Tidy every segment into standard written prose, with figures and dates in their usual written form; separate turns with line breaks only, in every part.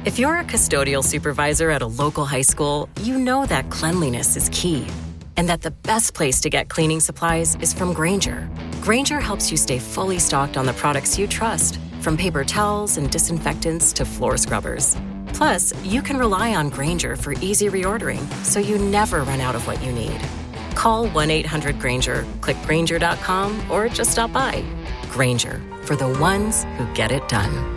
If you're a custodial supervisor at a local high school, you know that cleanliness is key, and that the best place to get cleaning supplies is from Grainger. Grainger helps you stay fully stocked on the products you trust, from paper towels and disinfectants to floor scrubbers. Plus, you can rely on Grainger for easy reordering, so you never run out of what you need. Call 1-800-GRAINGER, click Grainger.com, or just stop by. Grainger, for the ones who get it done.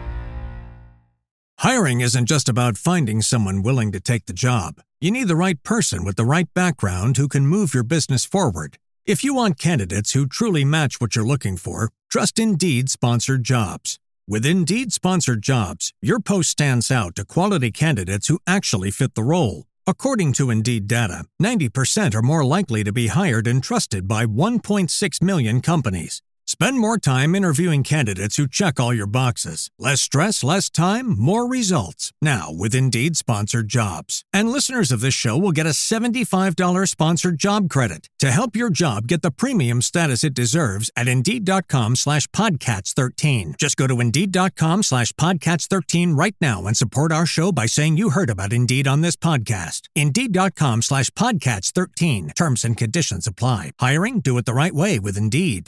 Hiring isn't just about finding someone willing to take the job. You need the right person with the right background who can move your business forward. If you want candidates who truly match what you're looking for, trust Indeed Sponsored Jobs. With Indeed Sponsored Jobs, your post stands out to quality candidates who actually fit the role. According to Indeed data, 90% are more likely to be hired and trusted by 1.6 million companies. Spend more time interviewing candidates who check all your boxes. Less stress, less time, more results. Now with Indeed Sponsored Jobs. And listeners of this show will get a $75 sponsored job credit to help your job get the premium status it deserves at Indeed.com/Podcats13. Just go to Indeed.com/Podcats13 right now and support our show by saying you heard about Indeed on this podcast. Indeed.com/Podcats13. Terms and conditions apply. Hiring? Do it the right way with Indeed.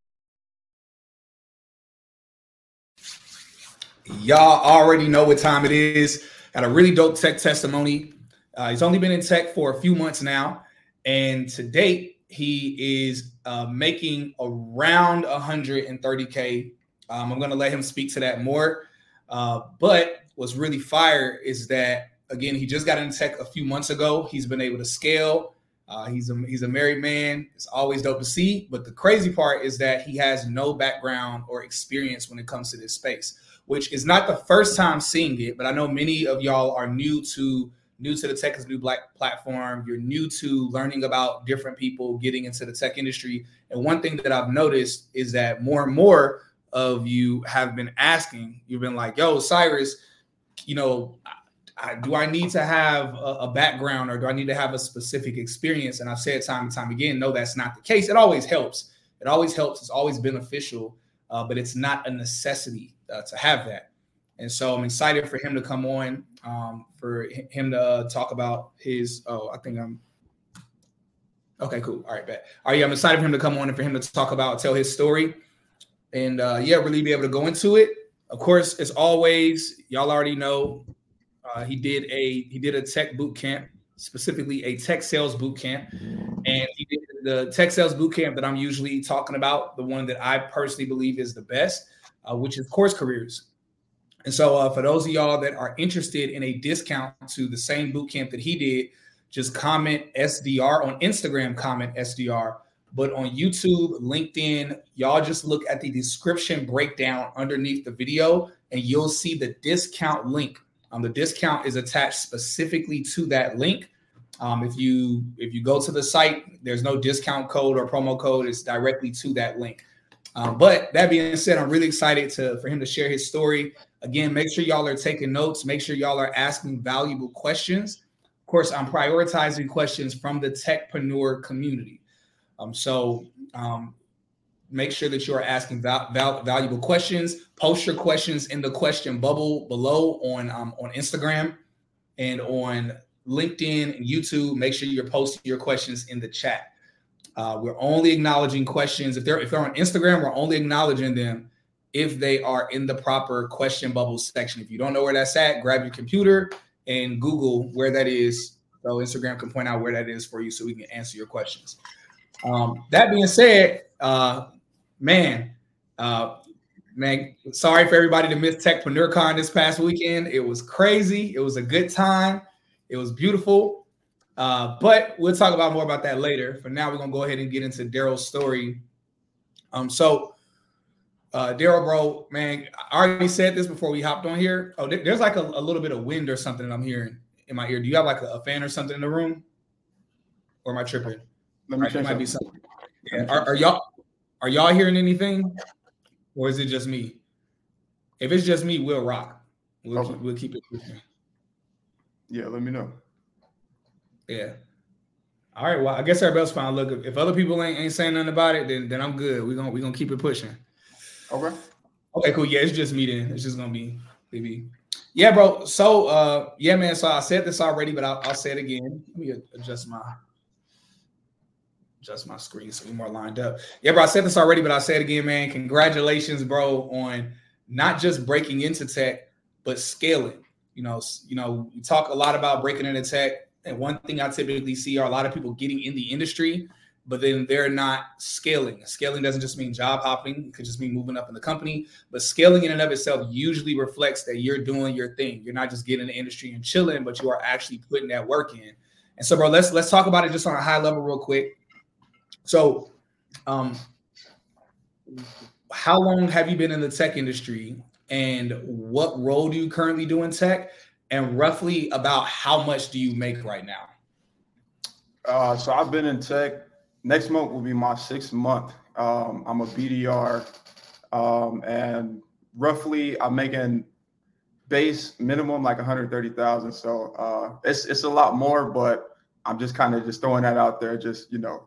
Y'all already know what time it is. Got a really dope tech testimony. He's only been in tech for a few months now. And to date, he is making around 130K. I'm going to let him speak to that more. But what's really fire is that, again, he just got into tech a few months ago. He's been able to scale. He's a married man. It's always dope to see. But the crazy part is that he has no background or experience when it comes to this space, which is not the first time seeing it, but I know many of y'all are new to the Tech is New Black platform. You're new to learning about different people getting into the tech industry. And one thing that I've noticed is that more and more of you have been asking, you've been like, yo, Cyrus, do I need to have a background, or do I need to have a specific experience? And I've said time and time again, no, that's not the case. It always helps. It's always beneficial, but it's not a necessity to have that. And so I'm excited for him to come on, for him to talk about his, okay, cool. All right, bet. All right, yeah, I'm excited for him to come on and for him to tell his story and really be able to go into it. Of course, as always, y'all already know, he did a tech boot camp, specifically a tech sales boot camp. And he did the tech sales boot camp that I'm usually talking about, the one that I personally believe is the best, which is Course Careers. And so for those of y'all that are interested in a discount to the same boot camp that he did, just comment SDR on Instagram, comment SDR. But on YouTube, LinkedIn, y'all just look at the description breakdown underneath the video and you'll see the discount link. The discount is attached specifically to that link. If you go to the site, there's no discount code or promo code. It's directly to that link. But that being said, I'm really excited for him to share his story. Again, make sure y'all are taking notes. Make sure y'all are asking valuable questions. Of course, I'm prioritizing questions from the techpreneur community. So make sure that you are asking valuable questions. Post your questions in the question bubble below on Instagram and on LinkedIn and YouTube. Make sure you're posting your questions in the chat. We're only acknowledging questions. If they're on Instagram, we're only acknowledging them if they are in the proper question bubble section. If you don't know where that's at, grab your computer and Google where that is, so Instagram can point out where that is for you so we can answer your questions. That being said, man, sorry for everybody that missed TechpreneurCon this past weekend. It was crazy. It was a good time. It was beautiful. But we'll talk more about that later. For now, we're going to go ahead and get into Daryl's story. Daryl, bro, man, I already said this before we hopped on here. Oh, there's like a little bit of wind or something that I'm hearing in my ear. Do you have like a fan or something in the room? Or am I tripping? There might be something. Yeah. Are y'all hearing anything? Or is it just me? If it's just me, we'll rock. We'll keep it pushing.
Yeah, let me know.
Yeah. All right. Well, I guess everybody else fine. Look, if other people ain't saying nothing about it, then I'm good. We're gonna keep it pushing.
Okay.
Okay, cool. Yeah, it's just me then. It's just gonna be maybe. Yeah, bro. So, yeah, man. So I said this already, but I'll say it again. Let me adjust my screen so we're more lined up. Yeah, bro. I said this already, but I'll say it again, man. Congratulations, bro, on not just breaking into tech, but scaling. You know, we talk a lot about breaking into tech, and one thing I typically see are a lot of people getting in the industry, but then they're not scaling. Scaling doesn't just mean job hopping. It could just mean moving up in the company. But scaling in and of itself usually reflects that you're doing your thing. You're not just getting in the industry and chilling, but you are actually putting that work in. And so, bro, let's talk about it just on a high level real quick. So, how long have you been in the tech industry, and what role do you currently do in tech? And roughly about how much do you make right now?
So I've been in tech. Next month will be my 6th month. I'm a BDR, and roughly I'm making base minimum like 130,000. So it's a lot more, but I'm just kind of just throwing that out there. Just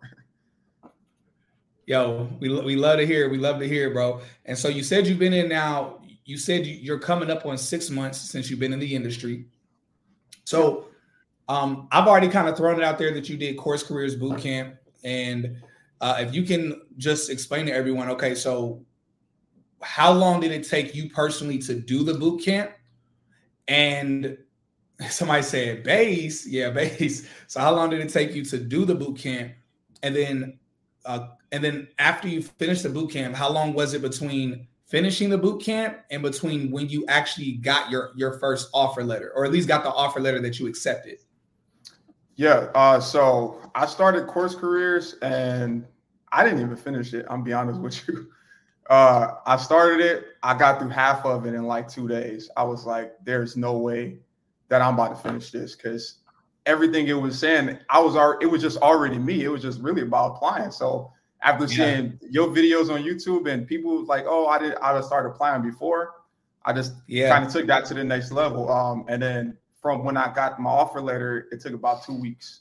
Yo, we love to hear. We love to hear, bro. And so you said you've been in now. You said you're coming up on 6 months since you've been in the industry. So I've already kind of thrown it out there that you did Course Careers Bootcamp. And if you can just explain to everyone, okay, so how long did it take you personally to do the boot camp? And somebody said base. Yeah, base. So how long did it take you to do the boot camp? And then after you finished the boot camp, how long was it between finishing the boot camp and between when you actually got your first offer letter, or at least got the offer letter that you accepted?
Yeah. So I started Course Careers and I didn't even finish it. I'm be honest with you. I started it. I got through half of it in like 2 days. I was like, there's no way that I'm about to finish this, because everything it was saying, it was just already me. It was just really about applying. So after seeing your videos on YouTube and people like, oh, I started applying before, I just kind of took that to the next level. And then from when I got my offer letter, it took about 2 weeks.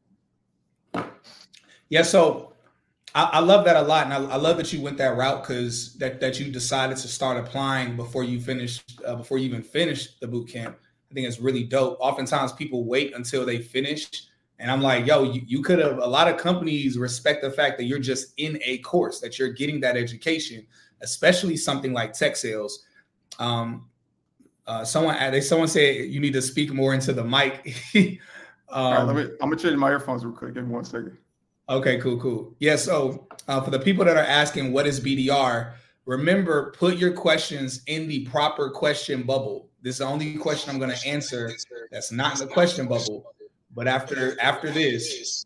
Yeah, so I love that a lot, and I love that you went that route, because that you decided to start applying before you even finished the boot camp. I think it's really dope. Oftentimes people wait until they finish, and I'm like, yo, you could have. A lot of companies respect the fact that you're just in a course, that you're getting that education, especially something like tech sales. Someone said you need to speak more into the mic.
All right, I'm gonna change my earphones real quick. Give me 1 second.
Okay, cool. Yeah, so for the people that are asking what is BDR, remember, put your questions in the proper question bubble. This is the only question I'm going to answer that's not in the question bubble. But after this,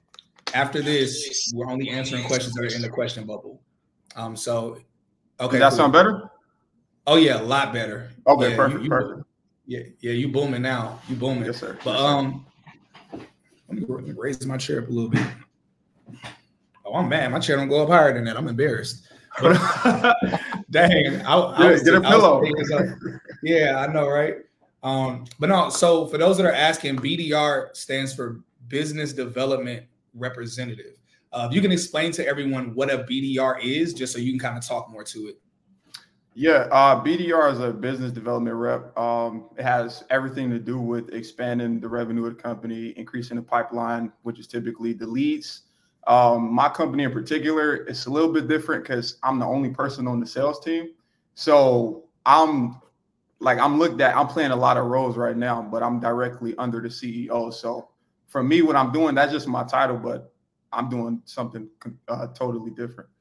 we're only answering questions that are in the question bubble. Okay.
Does that sound better?
Oh yeah, a lot better.
Okay,
yeah,
perfect.
Yeah, you booming now. You booming.
Yes, sir.
But let me raise my chair up a little bit. Oh, I'm mad. My chair don't go up higher than that. I'm embarrassed. But dang, get
a pillow.
Yeah, I know, right? But no. So for those that are asking, BDR stands for Business Development Representative. If you can explain to everyone what a BDR is, just so you can kind of talk more to it.
Yeah, BDR is a business development rep. It has everything to do with expanding the revenue of the company, increasing the pipeline, which is typically the leads. My company in particular, it's a little bit different because I'm the only person on the sales team. So I'm playing a lot of roles right now, but I'm directly under the CEO. So for me, what I'm doing, that's just my title, but I'm doing something totally different.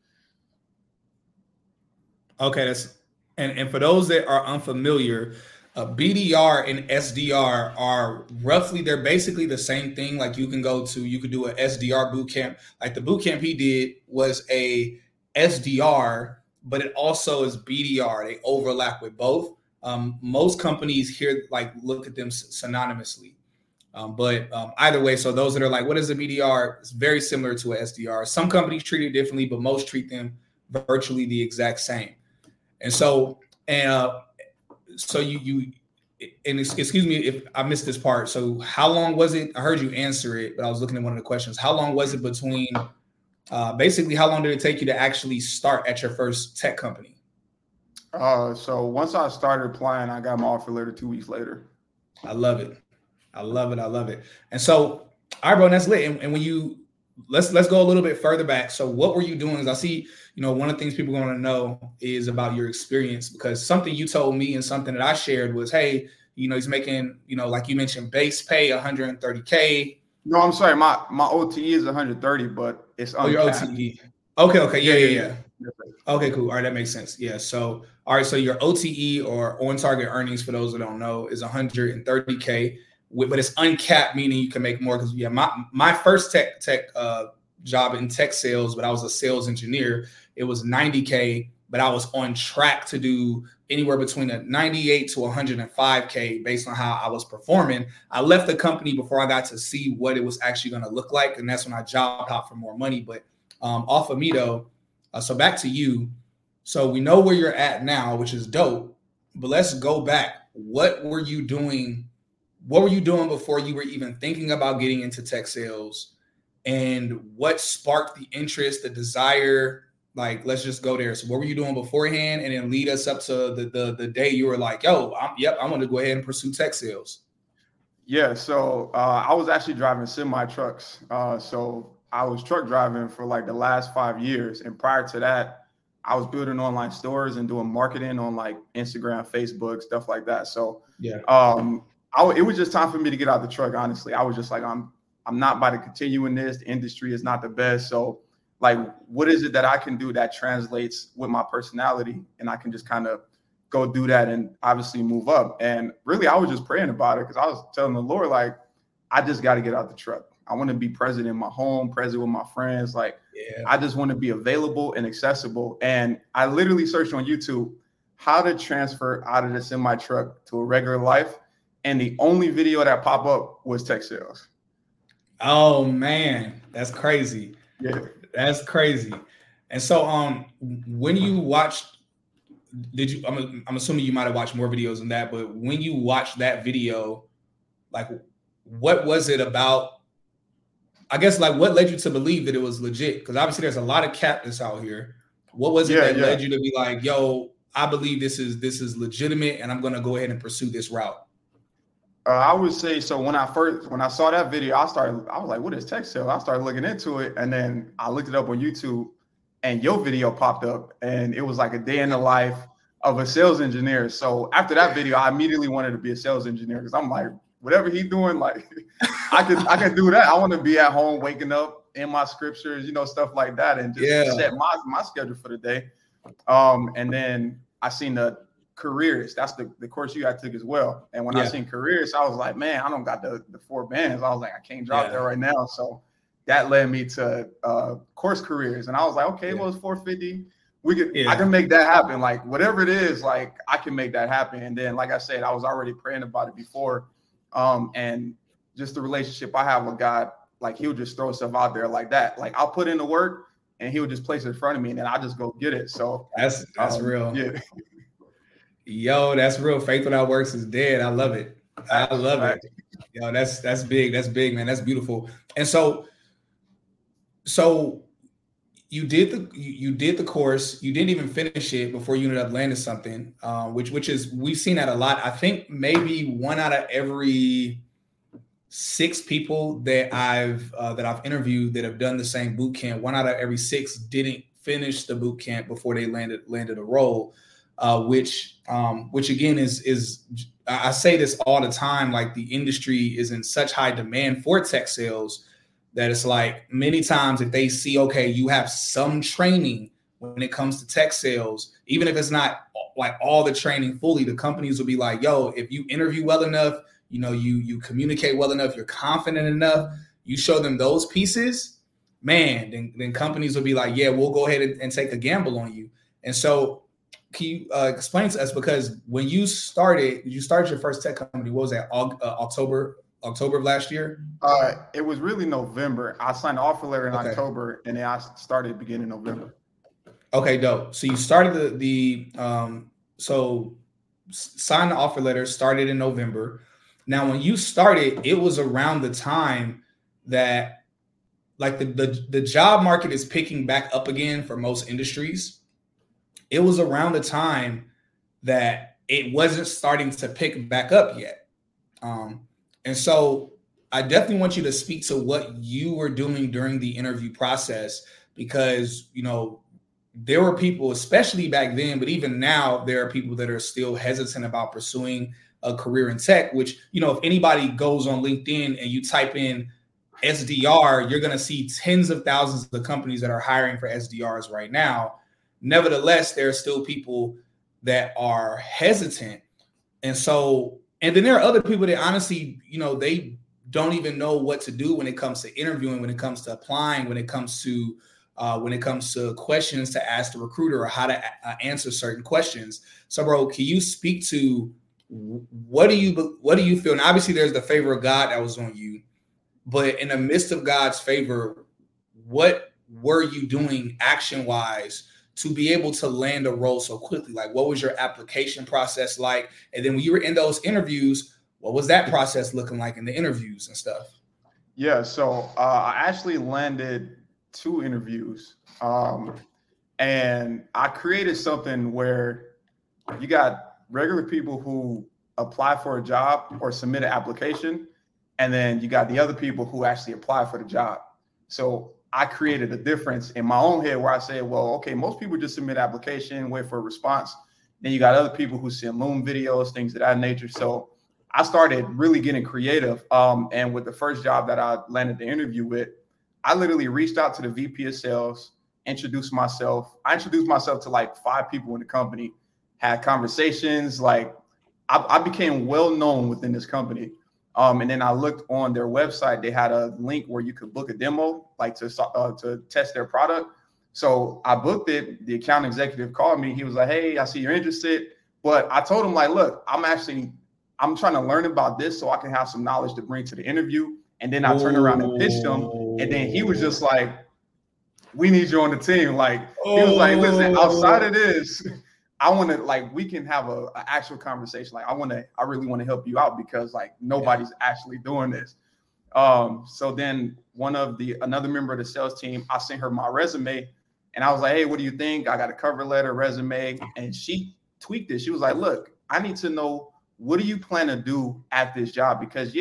Okay, and for those that are unfamiliar, BDR and SDR are roughly, they're basically the same thing. Like you could do a SDR boot camp. Like the boot camp he did was a SDR, but it also is BDR. They overlap with both. Most companies here look at them synonymously. But either way, so those that are like, what is a BDR? It's very similar to a SDR. Some companies treat it differently, but most treat them virtually the exact same. And so, you excuse me if I missed this part. So how long was it? I heard you answer it, but I was looking at one of the questions. How long was it between, basically how long did it take you to actually start at your first tech company?
So once I started applying, I got my offer letter 2 weeks later.
I love it. I love it. I love it. And so, all right, bro, that's lit. And when you let's go a little bit further back. So what were you doing? As I see, one of the things people want to know is about your experience, because something you told me and something that I shared was, hey, he's making, like you mentioned, base pay 130K.
No, I'm sorry. My OTE is 130, but it's uncapped.
Your OTE. Okay. Yeah. Okay, cool. All right, that makes sense. Yeah. So, all right. So your OTE, or on target earnings, for those that don't know, is 130K, but it's uncapped, meaning you can make more. Because my first tech job in tech sales, but I was a sales engineer. It was 90K, but I was on track to do anywhere between a 98 to 105K based on how I was performing. I left the company before I got to see what it was actually going to look like, and that's when I jobbed out for more money. But off of me though, so back to you. So we know where you're at now, which is dope. But let's go back. What were you doing? What were you doing before you were even thinking about getting into tech sales? And what sparked the interest, the desire? Like, let's just go there. So what were you doing beforehand? And then lead us up to the day you were like, yo, I'm going to go ahead and pursue tech sales.
Yeah. So I was actually driving semi trucks. So I was truck driving for like the last 5 years. And prior to that, I was building online stores and doing marketing on like Instagram, Facebook, stuff like that. So yeah, it was just time for me to get out the truck. Honestly, I was just like, I'm not about to continue in this. The industry is not the best. So like, what is it that I can do that translates with my personality? And I can just kind of go do that and obviously move up. And really, I was just praying about it, because I was telling the Lord, like, I just got to get out the truck. I want to be present in my home, present with my friends. Like, I just want to be available and accessible. And I literally searched on YouTube how to transfer out of the semi truck to a regular life. And the only video that popped up was tech sales.
Oh man, that's crazy.
Yeah,
that's crazy. And so, when you watched, I'm assuming you might have watched more videos than that, but when you watched that video, like, what was it about? I guess, like, what led you to believe that it was legit? Because obviously there's a lot of captains out here. What was it that led you to be like, yo, I believe this is legitimate, and I'm going to go ahead and pursue this route?
I would say, so when I saw that video, I was like, what is tech sales? I started looking into it, and then I looked it up on YouTube, and your video popped up, and it was like a day in the life of a sales engineer. So after that video, I immediately wanted to be a sales engineer, because I'm like, whatever he's doing, like, I can do that. I want to be at home, waking up in my scriptures, stuff like that, and just set my schedule for the day. And then I seen the careers. That's the course you took as well. And when I seen careers, I was like, man, I don't got the 4 bands. I was like, I can't drop that right now. So that led me to course careers. And I was like, okay, well, it's 450. I can make that happen. Like, whatever it is, like, I can make that happen. And then, like I said, I was already praying about it before. And just the relationship I have with God, like, he'll just throw stuff out there like that. Like, I'll put in the work and he'll just place it in front of me, and then I'll just go get it. So
that's real.
Yeah.
Yo, that's real. Faith without works is dead. I love it. I love it. Yo, that's big. That's big, man. That's beautiful. And so you did the course. You didn't even finish it before you ended up landing something, which is, we've seen that a lot. I think maybe 1 out of every 6 people that I've interviewed that have done the same boot camp, 1 out of every 6 didn't finish the boot camp before they landed a role. Which again is I say this all the time, like, the industry is in such high demand for tech sales that it's like, many times if they see, okay, you have some training when it comes to tech sales, even if it's not like all the training fully, the companies will be like, yo, if you interview well enough, you communicate well enough, you're confident enough, you show them those pieces, man, then companies will be like, yeah, we'll go ahead and take a gamble on you. And so, can you explain to us, because when you started your first tech company, what was that, October of last year?
It was really November. I signed the offer letter in October, and then I started beginning November.
Okay, dope. So you started signed the offer letter, started in November. Now, when you started, it was around the time that, like, the job market is picking back up again for most industries. It was around the time that it wasn't starting to pick back up yet. And so I definitely want you to speak to what you were doing during the interview process, because, you know, there were people, especially back then, but even now, there are people that are still hesitant about pursuing a career in tech, which, you know, if anybody goes on LinkedIn and you type in SDR, you're going to see tens of thousands of companies that are hiring for SDRs right now. Nevertheless, there are still people that are hesitant. And so, and then there are other people that honestly, you know, they don't even know what to do when it comes to interviewing, when it comes to applying, when it comes to questions to ask the recruiter or how to answer certain questions. So, bro, can you speak to what do you feel? And obviously, there's the favor of God that was on you, but in the midst of God's favor, what were you doing action-wise to be able to land a role so quickly? Like, what was your application process like? And then when you were in those interviews, what was that process looking like in the interviews and stuff?
Yeah, so I actually landed 2 interviews, and I created something where you got regular people who apply for a job or submit an application, and then you got the other people who actually apply for the job. So I created a difference in my own head where I said, well, okay, most people just submit an application, wait for a response. Then you got other people who send Loom videos, things of that nature. So I started really getting creative. And with the first job that I landed the interview with, I literally reached out to the VP of sales, introduced myself. I introduced myself to like 5 people in the company, had conversations. Like I became well known within this company. And then I looked on their website. They had a link where you could book a demo, like to test their product. So I booked it. The account executive called me. He was like, hey, I see you're interested. But I told him, like, look, I'm trying to learn about this so I can have some knowledge to bring to the interview. And then I turned around and pitched him. And then he was just like, we need you on the team. Like, he was like, listen, outside of this, I want to, like, we can have an actual conversation. Like, I really want to help you out because, like, nobody's actually doing this. So then another member of the sales team, I sent her my resume and I was like, hey, what do you think? I got a cover letter, resume. And she tweaked it. She was like, look, I need to know, what do you plan to do at this job? Because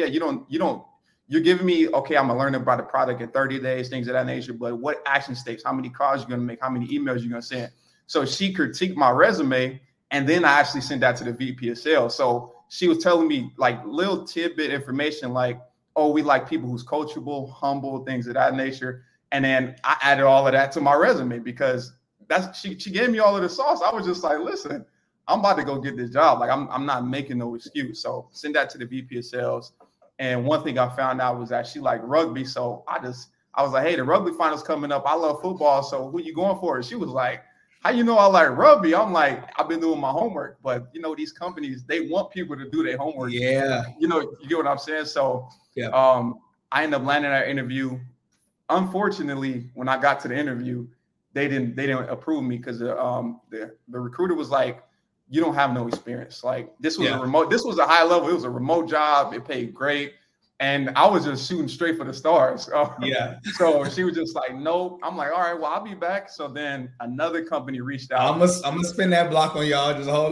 you're giving me, okay, I'm gonna learn about the product in 30 days, things of that nature, but what action steps, how many calls you're gonna make, how many emails you're gonna send. So she critiqued my resume, and then I actually sent that to the VP of sales. So she was telling me like little tidbit information, like, oh, we like people who's coachable, humble, things of that nature. And then I added all of that to my resume because she gave me all of the sauce. I was just like, listen, I'm about to go get this job. Like I'm not making no excuse. So send that to the VP of sales. And one thing I found out was that she liked rugby. So I was like, hey, the rugby finals coming up. I love football. So who you going for? And she was like, how you know I like rugby? I'm like, I've been doing my homework. But, you know, these companies, they want people to do their homework.
Yeah.
You know, you get what I'm saying? So
yeah.
I ended up landing that interview. Unfortunately, when I got to the interview, they didn't approve me because the recruiter was like, you don't have no experience. Like this was a high level. It was a remote job. It paid great. And I was just shooting straight for the stars.
Yeah.
So she was just like, nope. I'm like, all right, well, I'll be back. So then another company reached out.
I'm gonna spin that block on y'all. Just hold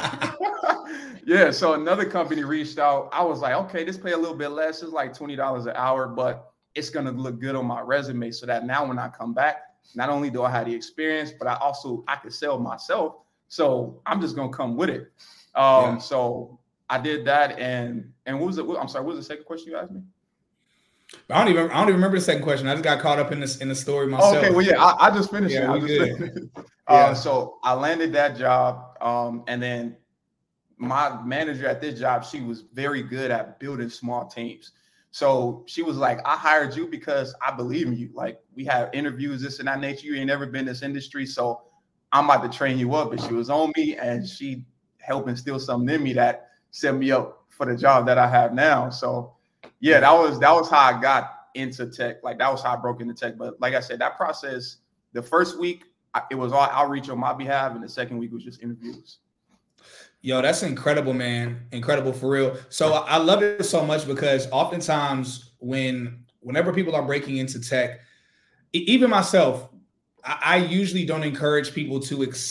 on.
Yeah. So another company reached out. I was like, okay, this pay a little bit less. It's like $20 an hour, but it's going to look good on my resume so that now when I come back, not only do I have the experience, but I could sell myself. So I'm just going to come with it. So I did that. And what was it? I'm sorry. What was the second question you asked me?
I don't even remember the second question. I just got caught up in the story myself.
Okay. Well, yeah, I just finished it. So I landed that job. And then my manager at this job, she was very good at building small teams. So she was like, I hired you because I believe in you. Like we have interviews, this and that nature. You ain't never been in this industry. So I'm about to train you up. And she was on me and she helped instill something in me that set me up for the job that I have now. So yeah, that was how I got into tech. Like that was how I broke into tech. But like I said, that process, the first week, it was all outreach on my behalf. And the second week was just interviews.
Yo, that's incredible, man. Incredible for real. So I love it so much because oftentimes whenever people are breaking into tech, even myself, I usually don't encourage people to accept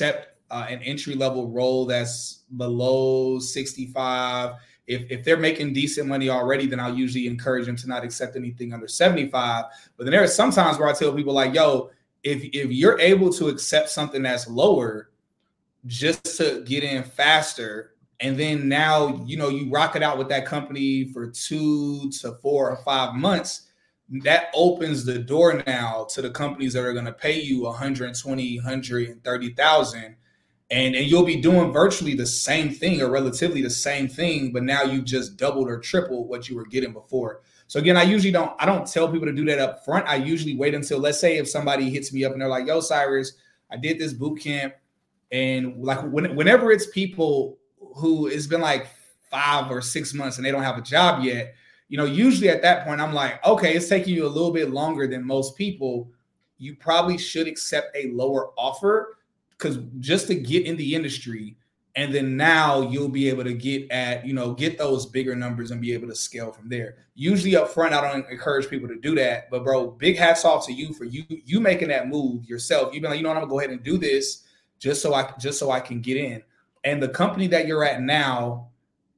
an entry level role that's below 65, if they're making decent money already, then I'll usually encourage them to not accept anything under 75. But then there are some times where I tell people like, yo, if you're able to accept something that's lower just to get in faster, and then now, you rock it out with that company for 2 to 4 or 5 months, that opens the door now to the companies that are going to pay you 120, 130,000. And you'll be doing virtually the same thing or relatively the same thing, but now you've just doubled or tripled what you were getting before. So again, I don't tell people to do that up front. I usually wait until, let's say if somebody hits me up and they're like, yo, Cyrus, I did this boot camp. And like whenever it's people who it's been like 5 or 6 months and they don't have a job yet, usually at that point, I'm like, okay, it's taking you a little bit longer than most people. You probably should accept a lower offer, because just to get in the industry, and then now you'll be able to get those bigger numbers and be able to scale from there. Usually up front, I don't encourage people to do that, but bro, big hats off to you for you making that move yourself. You've been like, I'm gonna go ahead and do this just so I can get in. And the company that you're at now,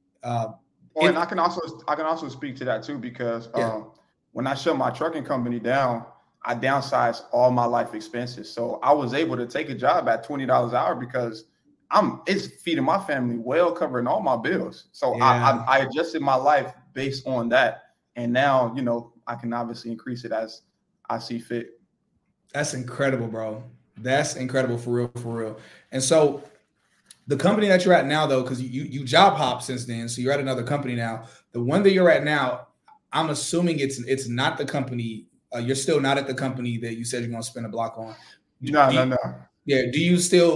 and I can also speak to that too, because when I shut my trucking company down, I downsized all my life expenses. So I was able to take a job at $20 an hour because it's feeding my family well, covering all my bills. So I adjusted my life based on that. And now, I can obviously increase it as I see fit.
That's incredible, bro. That's incredible for real. And so the company that you're at now, though, because you job hopped since then, so you're at another company now. The one that you're at now, I'm assuming it's not the company. You're still not at the company that you said you're going to spend a block on.
No.
Yeah. Do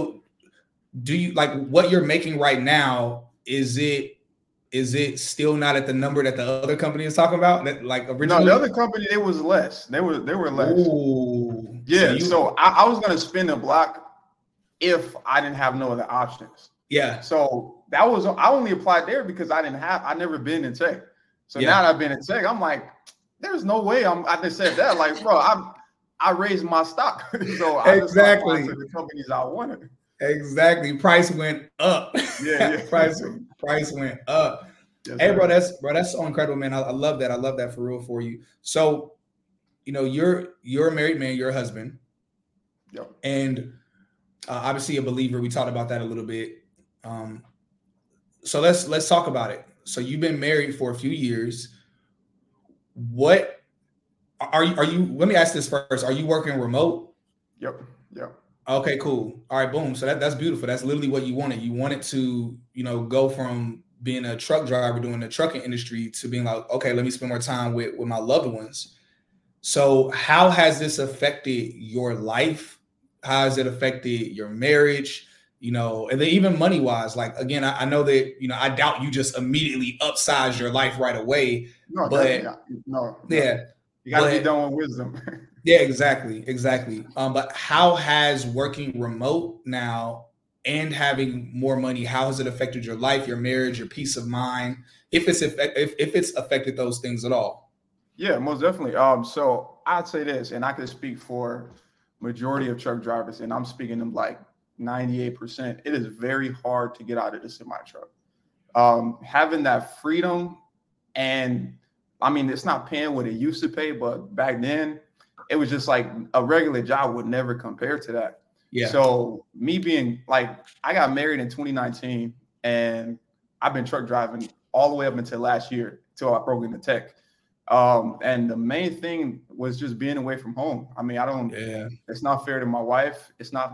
you like what you're making right now? Is it still not at the number that the other company is talking about? That, like originally?
No, the other company, it was less. They were less.
Ooh.
Yeah. So I was going to spend a block if I didn't have no other options.
Yeah.
So I only applied there because I never been in tech. So now that I've been in tech, I'm like, there's no way I just said that. Like, bro, I raised my stock. So I just applied to the companies I wanted.
Exactly. Price went up.
Yeah.
Price went up. Yes, hey, bro, that's so incredible, man. I love that. I love that for real for you. So, you're a married man, you're a husband.
Yep.
And obviously a believer. We talked about that a little bit. So let's talk about it. So you've been married for a few years. What are you? Let me ask this first. Are you working remote?
Yep.
Okay, cool. All right, boom. So that's beautiful. That's literally what you wanted. You wanted to, go from being a truck driver doing the trucking industry to being like, okay, let me spend more time with my loved ones. So how has this affected your life? How has it affected your marriage? And then even money wise, like, again, I know that, I doubt you just immediately upsize your life right away.
No,
but
no.
Yeah.
You got to be done with wisdom.
Yeah, exactly. But how has working remote now and having more money, how has it affected your life, your marriage, your peace of mind, if it's affected those things at all?
Yeah, most definitely. So I'd say this, and I could speak for majority of truck drivers, and I'm speaking of like 98%. It is very hard to get out of the semi truck. Having that freedom, and I mean, it's not paying what it used to pay, but back then it was just like a regular job would never compare to that.
Yeah.
So me being like, I got married in 2019, and I've been truck driving all the way up until last year, till I broke into tech. And the main thing was just being away from home. I mean, it's not fair to my wife.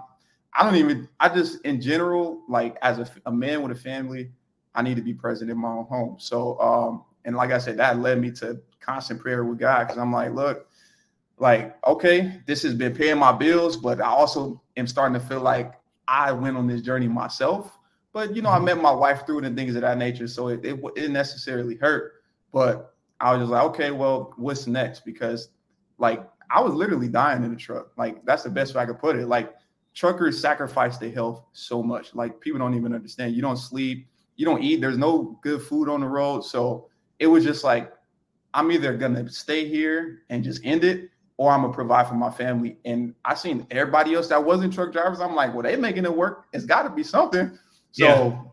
I just, in general, like as a man with a family, I need to be present in my own home. So, and like I said, that led me to constant prayer with God. Cause I'm like, look, like, okay, this has been paying my bills, but I also am starting to feel like I went on this journey myself. But, I met my wife through it and things of that nature. So it didn't necessarily hurt, but I was just like, okay, well, what's next? Because like, I was literally dying in the truck. Like, that's the best way I could put it. Like, truckers sacrifice their health so much. Like, people don't even understand. You don't sleep, you don't eat. There's no good food on the road. So it was just like, I'm either going to stay here and just end it, or I'm gonna provide for my family. And I seen everybody else that wasn't truck drivers. I'm like, well, they making it work. It's got to be something. So,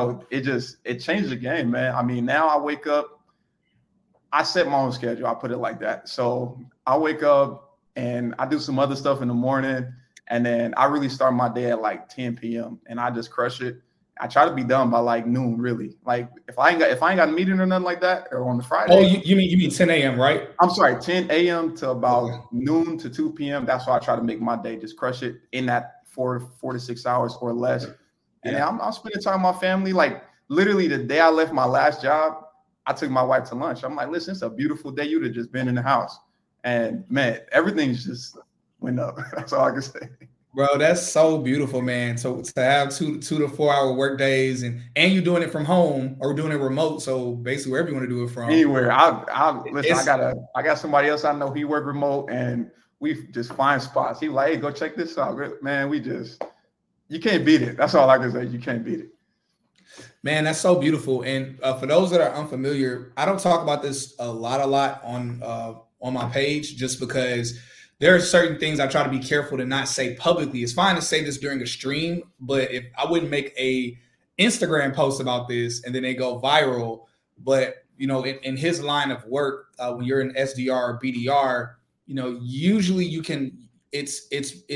it changed the game, man. I mean, now I wake up, I set my own schedule. I put it like that. So I wake up and I do some other stuff in the morning, and then I really start my day at like 10 p.m. and I just crush it. I try to be done by like noon, really. Like if I ain't got a meeting or nothing like that, or on the Friday.
Oh, you mean 10 a.m., right?
I'm sorry, 10 a.m. to about noon to 2 p.m. That's why I try to make my day, just crush it in that 4 to 6 hours or less. And then I'm spending time with my family. Like literally the day I left my last job, I took my wife to lunch. I'm like, listen, it's a beautiful day. You'd have just been in the house. And man, everything's just went up. That's all I can say.
Bro, that's so beautiful, man. So to have 2 to 4 hour work days and you doing it from home or doing it remote. So basically wherever you want to do it from.
Anywhere. Listen, I got somebody else I know, he work remote, and we just find spots. He like, hey, go check this out. Man, you can't beat it. That's all I can say. You can't beat it.
Man, that's so beautiful. And for those that are unfamiliar, I don't talk about this a lot on my page, just because there are certain things I try to be careful to not say publicly. It's fine to say this during a stream, but if I wouldn't make a Instagram post about this and then they go viral. But, in his line of work, when you're an SDR or BDR, usually you can, it's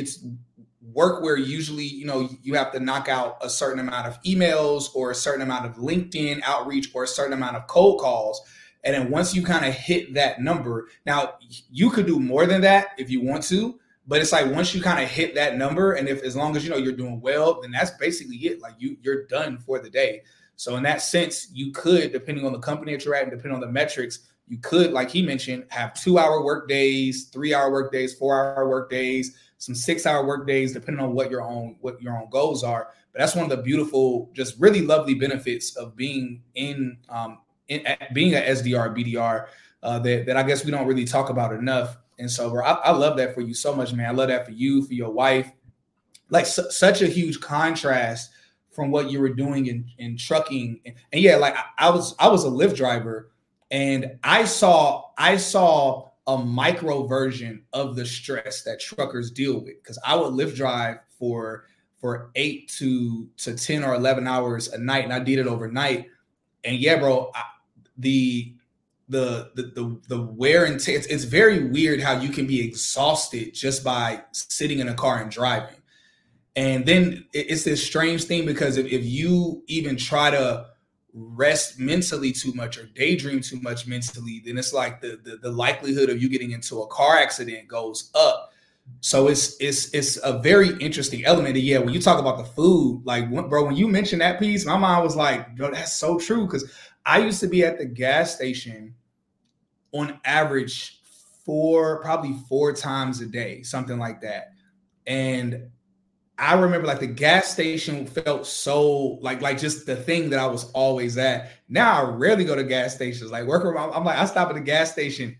work where usually, you have to knock out a certain amount of emails or a certain amount of LinkedIn outreach or a certain amount of cold calls. And then once you kind of hit that number, now you could do more than that if you want to, but it's like once you kind of hit that number, and as long as you're doing well, then that's basically it. Like you're done for the day. So in that sense, you could, depending on the company that you're at and depending on the metrics, you could, like he mentioned, have 2-hour work days, 3-hour work days, 4-hour work days, some 6-hour work days, depending on what your own goals are. But that's one of the beautiful, just really lovely benefits of being being an SDR, BDR, that I guess we don't really talk about enough. And so, bro, I love that for you so much, man. I love that for you, for your wife. Like such a huge contrast from what you were doing in trucking. And yeah, like I was a Lyft driver, and I saw a micro version of the stress that truckers deal with, because I would Lyft drive for 8 to 10 or 11 hours a night, and I did it overnight. And yeah, bro, the wear and tear, it's very weird how you can be exhausted just by sitting in a car and driving. And then it's this strange thing, because if you even try to rest mentally too much or daydream too much mentally, then it's like the likelihood of you getting into a car accident goes up. So it's a very interesting element. And yeah, when you talk about the food, like, bro, when you mentioned that piece, my mind was like, bro, that's so true. Because I used to be at the gas station on average probably 4 times a day, something like that. And I remember like the gas station felt so like just the thing that I was always at. Now I rarely go to gas stations. Like I'm like, I stop at the gas station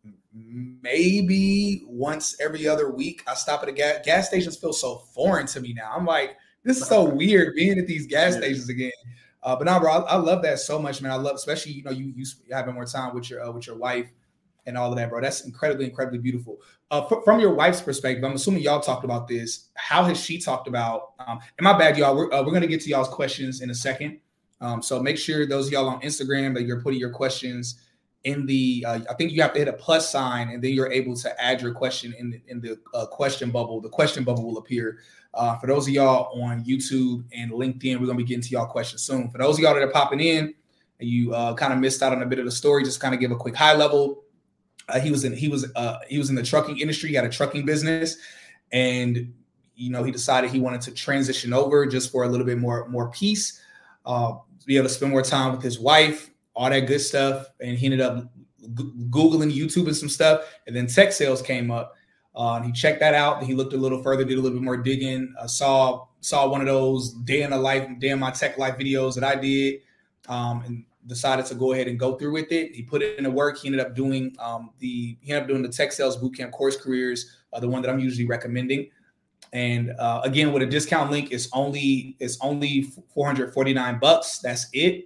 maybe once every other week. I stop at a gas stations feel so foreign to me now. I'm like, this is so weird being at these gas stations again. But now, bro, I love that so much, man. I love, especially, you having more time with your wife and all of that, bro. That's incredibly, incredibly beautiful. From your wife's perspective, I'm assuming y'all talked about this. How has she talked about, and my bad, y'all, we're going to get to y'all's questions in a second. So make sure those of y'all on Instagram that you're putting your questions in the, I think you have to hit a plus sign, and then you're able to add your question in the question bubble. The question bubble will appear. For those of y'all on YouTube and LinkedIn, we're going to be getting to y'all questions soon. For those of y'all that are popping in and you kind of missed out on a bit of the story, just kind of give a quick high level. He was in the trucking industry. He had a trucking business, and he decided he wanted to transition over just for a little bit more peace, be able to spend more time with his wife, all that good stuff. And he ended up Googling, YouTube, and some stuff. And then tech sales came up. And he checked that out. And he looked a little further, did a little bit more digging. Saw one of those day in my tech life videos that I did, and decided to go ahead and go through with it. He put it into work. He ended up doing the Tech Sales Bootcamp Course Careers, the one that I'm usually recommending. And again, with a discount link, it's only $449. That's it.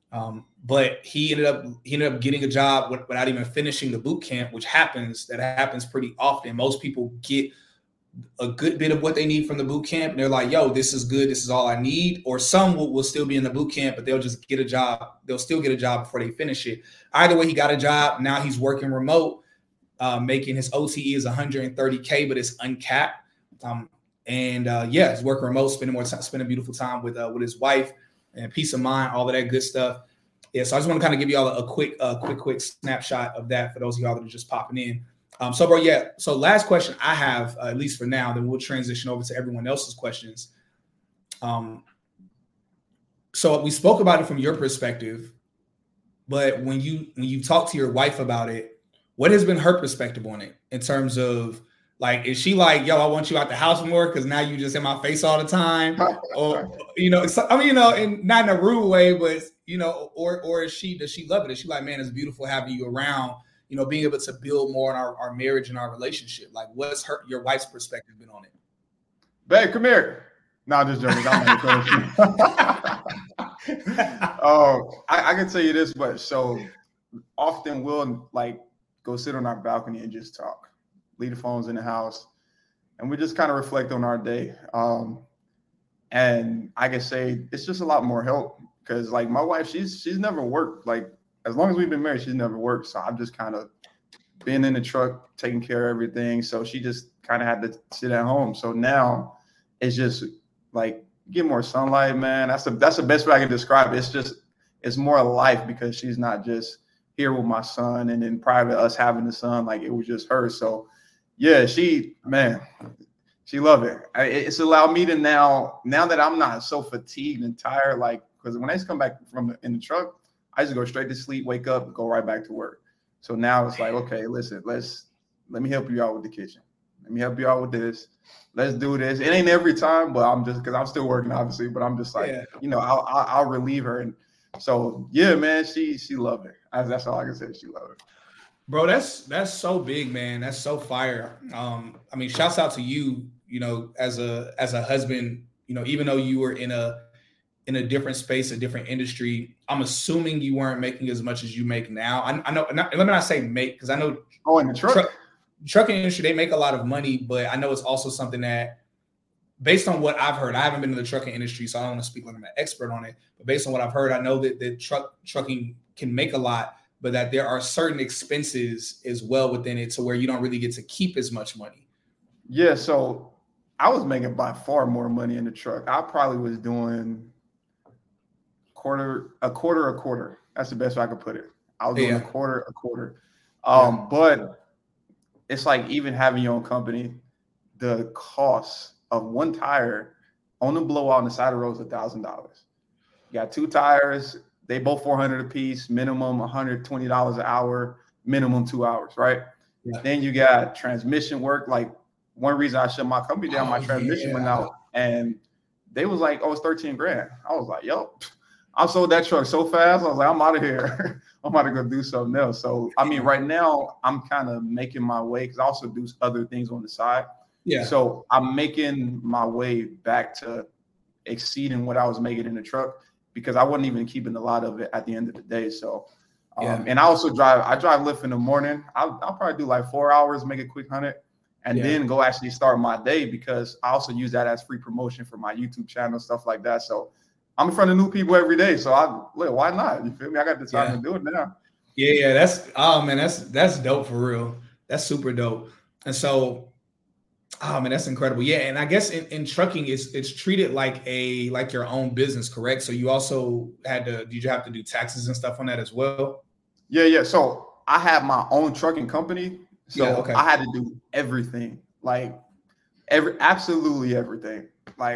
But he ended up getting a job without even finishing the boot camp, which happens pretty often. Most people get a good bit of what they need from the boot camp, and they're like, yo, this is good, this is all I need. Or some will still be in the boot camp, but they'll just get a job. They'll still get a job before they finish it. Either way, he got a job. Now he's working remote, making his OTE is $130K, but it's uncapped. He's working remote, spending beautiful time with his wife, and peace of mind, all of that good stuff. Yeah, so I just want to kind of give you all a quick snapshot of that for those of y'all that are just popping in. So last question I have, at least for now, then we'll transition over to everyone else's questions. So we spoke about it from your perspective, but when you talk to your wife about it, what has been her perspective on it in terms of, like, is she like, yo, I want you out the house more because now you just in my face all the time? Or, and not in a rude way, but, or does she love it? Is she like, man, it's beautiful having you around, being able to build more on our marriage and our relationship? Like, what's your wife's perspective been on it?
Babe, come here. No, I'm just joking. I can tell you this, but so often we'll like go sit on our balcony and just talk. Leave the phones in the house, and we just kind of reflect on our day. And I can say it's just a lot more help because, like, my wife, she's never worked. Like, as long as we've been married, she's never worked. So I've just kind of been in the truck, taking care of everything. So she just kind of had to sit at home. So now it's just like get more sunlight, man. That's the best way I can describe it. It's more life because she's not just here with my son, and then prior to us having the son, like it was just her. So yeah, she loved it. It's allowed me to now that I'm not so fatigued and tired, like, because when I used to come back in the truck, I just go straight to sleep, wake up, go right back to work. So now it's like, okay, listen, let me help you out with the kitchen. Let me help you out with this. Let's do this. It ain't every time, but because I'm still working, obviously, but I'm just like, I'll relieve her. And so, yeah, man, she loved it. That's all I can say. She loved it.
Bro, that's so big, man. That's so fire. Shouts out to you, as a husband, even though you were in a different space, a different industry, I'm assuming you weren't making as much as you make now. I know, let me not say make, because I know
in the
trucking industry, they make a lot of money, but I know it's also something that, based on what I've heard, I haven't been in the trucking industry, so I don't want to speak like I'm an expert on it, but based on what I've heard, I know that trucking can make a lot, but that there are certain expenses as well within it to where you don't really get to keep as much money.
Yeah, so I was making by far more money in the truck. I probably was doing a quarter. That's the best way I could put it. I was doing a quarter. But it's like, even having your own company, the cost of one tire on the blowout on the side of the road is $1,000. You got two tires, they both $400 a piece, minimum $120 an hour, minimum 2 hours, right? Yeah. Then you got transmission work. Like, one reason I shut my company down, my transmission went out, and they was like, oh, it's $13,000. I was like, yo, I sold that truck so fast. I was like, I'm out of here. I'm about to go do something else. So, right now I'm kind of making my way, because I also do other things on the side. Yeah. So I'm making my way back to exceeding what I was making in the truck, because I wasn't even keeping a lot of it at the end of the day. So, and I also drive Lyft in the morning. I'll probably do like 4 hours, make a quick 100, and then go actually start my day, because I also use that as free promotion for my YouTube channel, stuff like that. So I'm in front of new people every day. So why not? You feel me? I got the time to do it now.
Yeah. That's dope for real. That's super dope. And so, that's incredible. Yeah. And I guess in trucking, it's treated like your own business, correct? So you also did you have to do taxes and stuff on that as well?
Yeah. So I have my own trucking company. So I had to do everything, absolutely everything.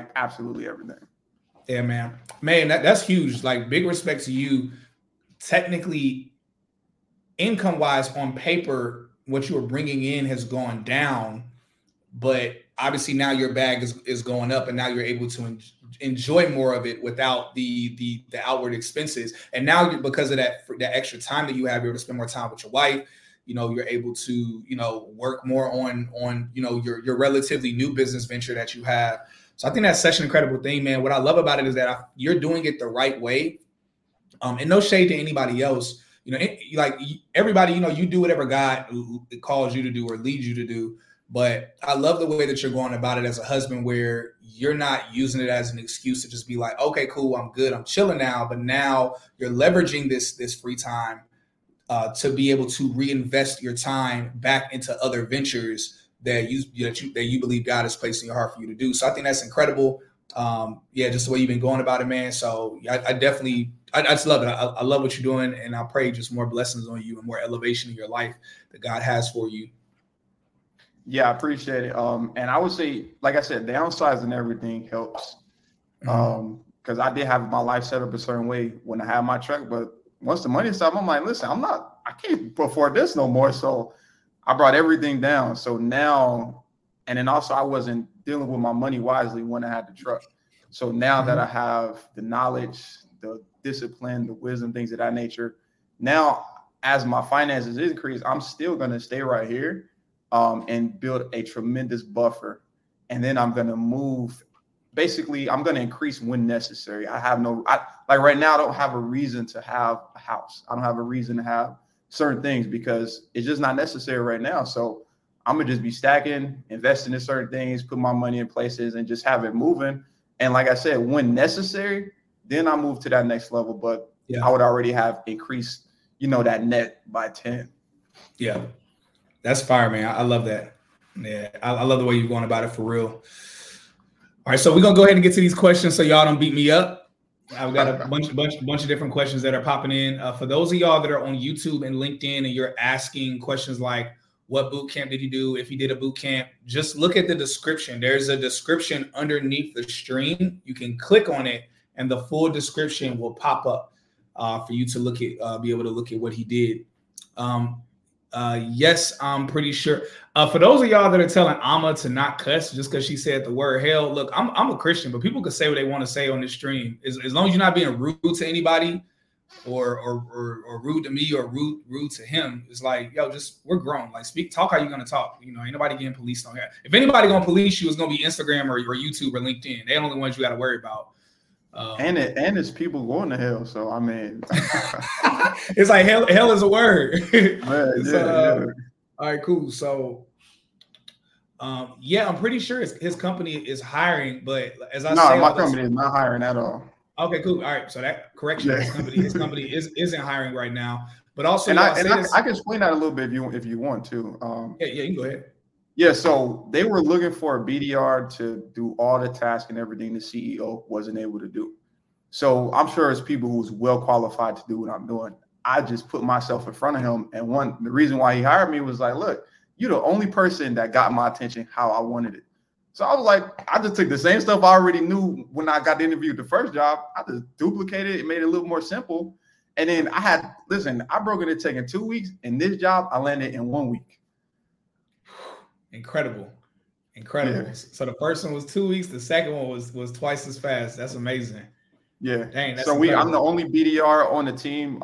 Yeah, man, that's huge. Like, big respect to you. Technically, income wise, on paper, what you were bringing in has gone down, but obviously now your bag is going up, and now you're able to enjoy more of it without the outward expenses. And now, because of that extra time that you have, you're able to spend more time with your wife. You're able to, work more on your relatively new business venture that you have. So I think that's such an incredible thing, man. What I love about it is that you're doing it the right way. And no shade to anybody else. Everybody, you do whatever God calls you to do or leads you to do. But I love the way that you're going about it as a husband, where you're not using it as an excuse to just be like, okay, cool, I'm good, I'm chilling now. But now you're leveraging this free time to be able to reinvest your time back into other ventures that you believe God has placed in your heart for you to do. So I think that's incredible. Just the way you've been going about it, man. So I just love it. I love what you're doing, and I pray just more blessings on you and more elevation in your life that God has for you.
Yeah, I appreciate it. And I would say, like I said, downsizing everything helps. Because I did have my life set up a certain way when I had my truck, but once the money stopped, I'm like, listen, I can't afford this no more. So I brought everything down. So now, and then also I wasn't dealing with my money wisely when I had the truck. So now that I have the knowledge, the discipline, the wisdom, things of that nature, now as my finances increase, I'm still going to stay right here and build a tremendous buffer. And then I'm going to move. Basically, I'm going to increase when necessary. Like right now, I don't have a reason to have a house. I don't have a reason to have certain things because it's just not necessary right now. So I'm going to just be stacking, investing in certain things, put my money in places and just have it moving. And like I said, when necessary, then I move to that next level. But I would already have increased, that net by 10.
Yeah, that's fire, man. I love that. Yeah, I love the way you're going about it for real. All right, so we're gonna go ahead and get to these questions so y'all don't beat me up. I've got a bunch of different questions that are popping in. For those of y'all that are on YouTube and LinkedIn and you're asking questions like, what boot camp did you do? If you did a boot camp, just look at the description. There's a description underneath the stream. You can click on it and the full description will pop up for you to be able to look at what he did. Yes, I'm pretty sure. For those of y'all that are telling Amma to not cuss just because she said the word hell, look, I'm a Christian, but people can say what they want to say on this stream. As long as you're not being rude to anybody or rude to me or rude to him, it's like, yo, we're grown. Like, talk how you're gonna talk. Ain't nobody getting policed on here. If anybody gonna police you, it's gonna be Instagram or YouTube or LinkedIn. They're the only ones you got to worry about.
And it's people going to hell. So I mean,
it's like hell is a word.
Man,
all right, cool. So, I'm pretty sure his company is hiring, but as I say,
my company is not hiring at all.
Okay, cool. All right, so that correction, his company isn't hiring right now, but also,
I can explain that a little bit if you want to.
You can go ahead.
Yeah, so they were looking for a BDR to do all the tasks and everything the CEO wasn't able to do. So I'm sure it's people who's well qualified to do what I'm doing. I just put myself in front of him. And the reason why he hired me was like, look, you're the only person that got my attention how I wanted it. So I was like, I just took the same stuff I already knew when I got the interview the first job. I just duplicated it, made it a little more simple. And then I broke it taking 2 weeks. And this job, I landed in 1 week.
Incredible. Yeah. So the first one was 2 weeks. The second one was twice as fast. That's amazing.
Yeah.
Dang, that's
so I'm the only BDR on the team.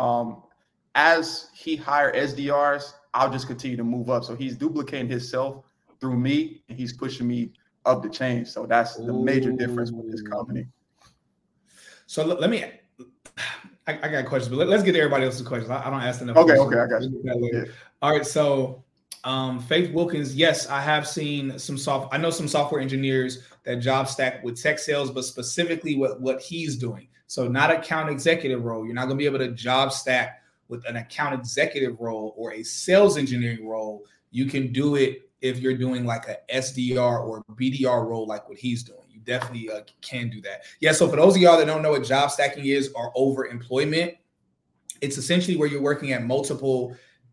As he hired SDRs, I'll just continue to move up. So he's duplicating himself through me, and he's pushing me up the chain. So that's the major difference with this company.
So let me. I got questions, but let's get to everybody else's questions. I don't ask enough.
Okay,
questions.
I got you. Yeah.
All right, so. Faith Wilkins, yes, I have seen I know some software engineers that job stack with tech sales, but specifically what he's doing. So not account executive role. You're not going to be able to job stack with an account executive role or a sales engineering role. You can do it if you're doing like a SDR or BDR role, like what he's doing. You definitely can do that. Yeah. So for those of y'all that don't know what job stacking is or overemployment, it's essentially where you're working at multiple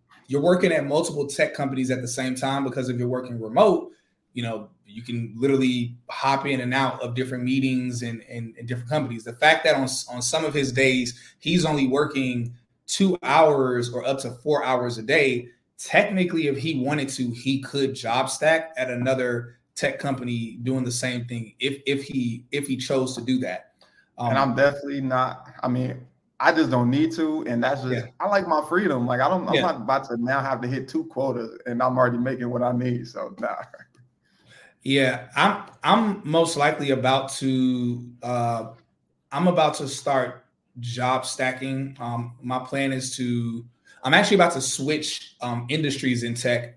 tech companies at the same time, because if you're working remote, you can literally hop in and out of different meetings and different companies. The fact that on some of his days, he's only working 2 hours or up to 4 hours a day, technically, if he wanted to, he could job stack at another tech company doing the same thing if he chose to do that.
And I'm definitely not, I just don't need to, and that's just I like my freedom. Like I'm not about to now have to hit 2 quotas, and I'm already making what I need. So nah.
Yeah, I'm most likely about to start job stacking. My plan is I'm actually about to switch industries in tech.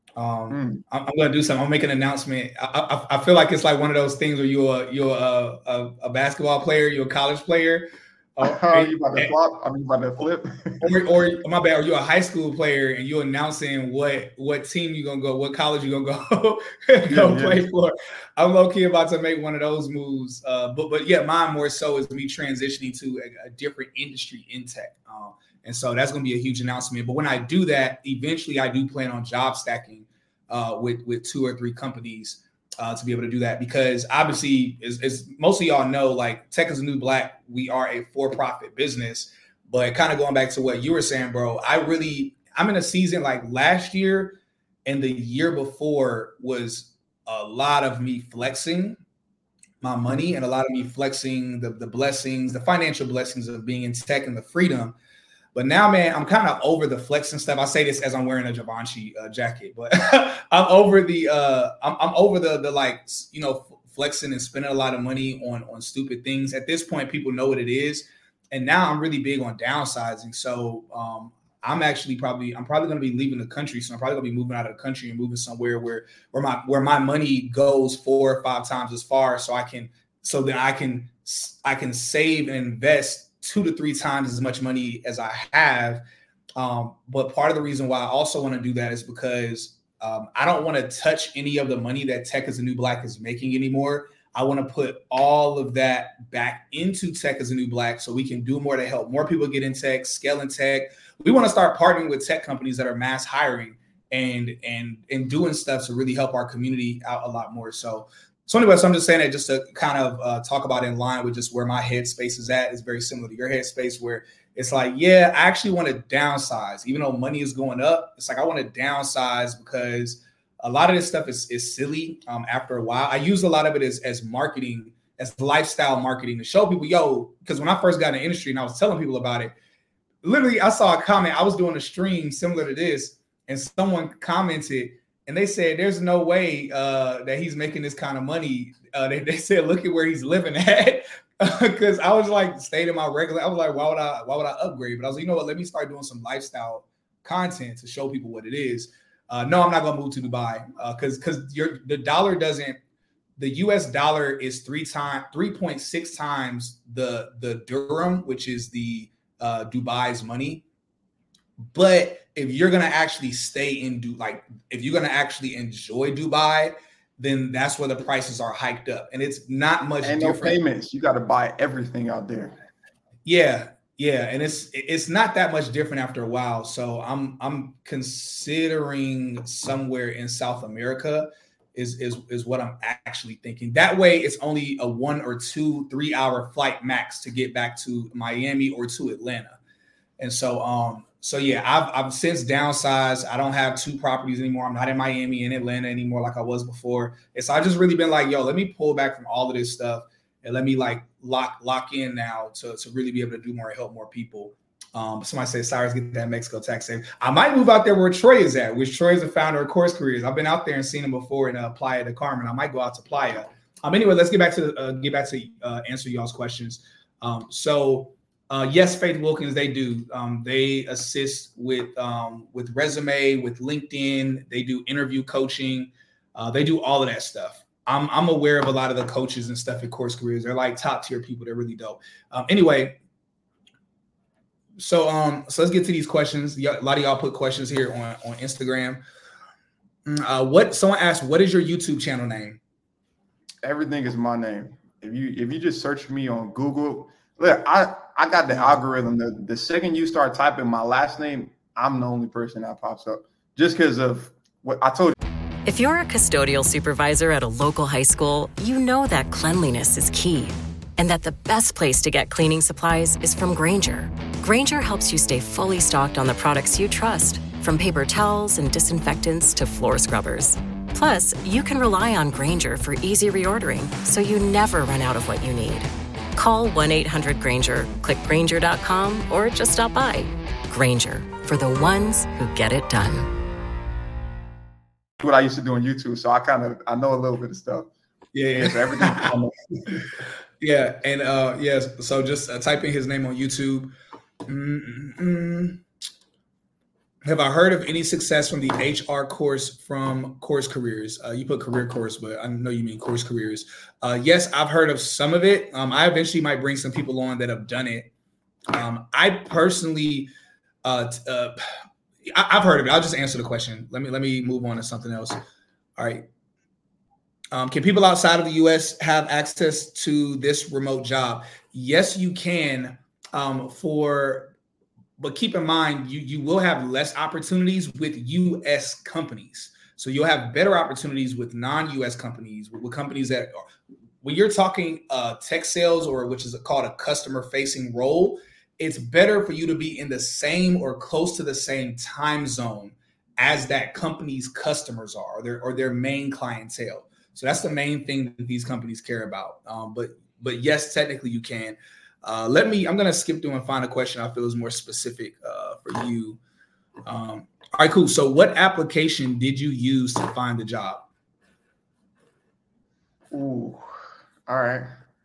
I'm going to do something. I'm making an announcement. I feel like it's like one of those things where you're a basketball player, you're a college player.
You about to flop? I mean, about to flip?
or my bad, or you're a high school player and you're announcing what team you're gonna go, what college you're gonna go play for. I'm low-key about to make one of those moves. But yeah, mine more so is me transitioning to a different industry in tech. And so that's gonna be a huge announcement. But when I do that, eventually I do plan on job stacking with 2 or 3 companies to be able to do that, because obviously, as most of y'all know, like Tech is the New Black, we are a for-profit business. But kind of going back to what you were saying, bro, I'm in a season like last year and the year before was a lot of me flexing my money and a lot of me flexing the blessings, the financial blessings of being in tech and the freedom. But now, man, I'm kind of over the flexing stuff. I say this as I'm wearing a Givenchy jacket, but I'm over the I'm over the like, you know, flexing and spending a lot of money on stupid things. At this point, people know what it is, and now I'm really big on downsizing. So I'm probably going to be leaving the country. So I'm probably going to be moving out of the country and moving somewhere where my money goes 4 or 5 times as far, so that I can save and invest 2 to 3 times as much money as I have. But part of the reason why I also want to do that is because I don't want to touch any of the money that Tech is the New Black is making anymore. I want to put all of that back into Tech is the New Black so we can do more to help more people get in tech, scale in tech. We want to start partnering with tech companies that are mass hiring and doing stuff to really help our community out a lot more. So anyway, I'm just saying that just to kind of talk about in line with just where my headspace is at. Is very similar to your headspace, where it's like, yeah, I actually want to downsize. Even though money is going up, it's like I want to downsize because a lot of this stuff is silly after a while. I use a lot of it as marketing, as lifestyle marketing to show people, because when I first got in the industry and I was telling people about it, literally I saw a comment. I was doing a stream similar to this and someone commented, and they said, there's no way that he's making this kind of money. They said, look at where he's living at. Because I was like, stayed in my regular. I was like, why would I upgrade? But I was like, you know what? Let me start doing some lifestyle content to show people what it is. No, I'm not going to move to Dubai because the US dollar is 3.6 times the dirham, which is the Dubai's money. But if you're going to actually stay in if you're going to actually enjoy Dubai, then that's where the prices are hiked up. And it's not much different.
No payments. You got to buy everything out there.
Yeah. And it's not that much different after a while. So I'm considering somewhere in South America is what I'm actually thinking. That way it's only a 1 or 2, 3 hour flight max to get back to Miami or to Atlanta. And so yeah, I've since downsized. I don't have 2 properties anymore. I'm not in Miami and Atlanta anymore like I was before. And so I've just really been like, let me pull back from all of this stuff and let me like lock in now to really be able to do more and help more people. Somebody said, Cyrus, get that Mexico tax save. I might move out there where Troy is at, which Troy is the founder of Course Careers. I've been out there and seen him before in Playa del Carmen. I might go out to Playa. Anyway, let's get back to answer y'all's questions. Yes, Faith Wilkins, they do. They assist with resume, with LinkedIn. They do interview coaching. They do all of that stuff. I'm aware of a lot of the coaches and stuff at Course Careers. They're like top tier people. They're really dope. Anyway, so let's get to these questions. A lot of y'all put questions here on Instagram. Someone asked, what is your YouTube channel name?
Everything is my name. If you just search me on Google, look, I got the algorithm. The second you start typing my last name, I'm the only person that pops up just because of what I told you.
If you're a custodial supervisor at a local high school, you know that cleanliness is key and that the best place to get cleaning supplies is from Grainger. Grainger helps you stay fully stocked on the products you trust, from paper towels and disinfectants to floor scrubbers. Plus, you can rely on Grainger for easy reordering, so you never run out of what you need. Call 1-800-GRAINGER, click Grainger.com, or just stop by. Grainger, for the ones who get it done.
What I used to do on YouTube, so I know a little bit of stuff.
Yeah.
So everything.
Yeah, and yes. So just type in his name on YouTube. Have I heard of any success from the HR course from Course Careers? You put career course, but I know you mean Course Careers. Yes, I've heard of some of it. I eventually might bring some people on that have done it. I personally, I've heard of it. I'll just answer the question. Let me move on to something else. All right. Can people outside of the U.S. have access to this remote job? Yes, you can. But keep in mind, you will have less opportunities with U.S. companies. So you'll have better opportunities with non-U.S. companies, with companies that, when you're talking tech sales, or which is called a customer-facing role, it's better for you to be in the same or close to the same time zone as that company's customers are, or their main clientele. So that's the main thing that these companies care about. But yes, technically you can. I'm going to skip through and find a question I feel is more specific for you. All right, cool. So what application did you use to find the job?
Ooh, all right.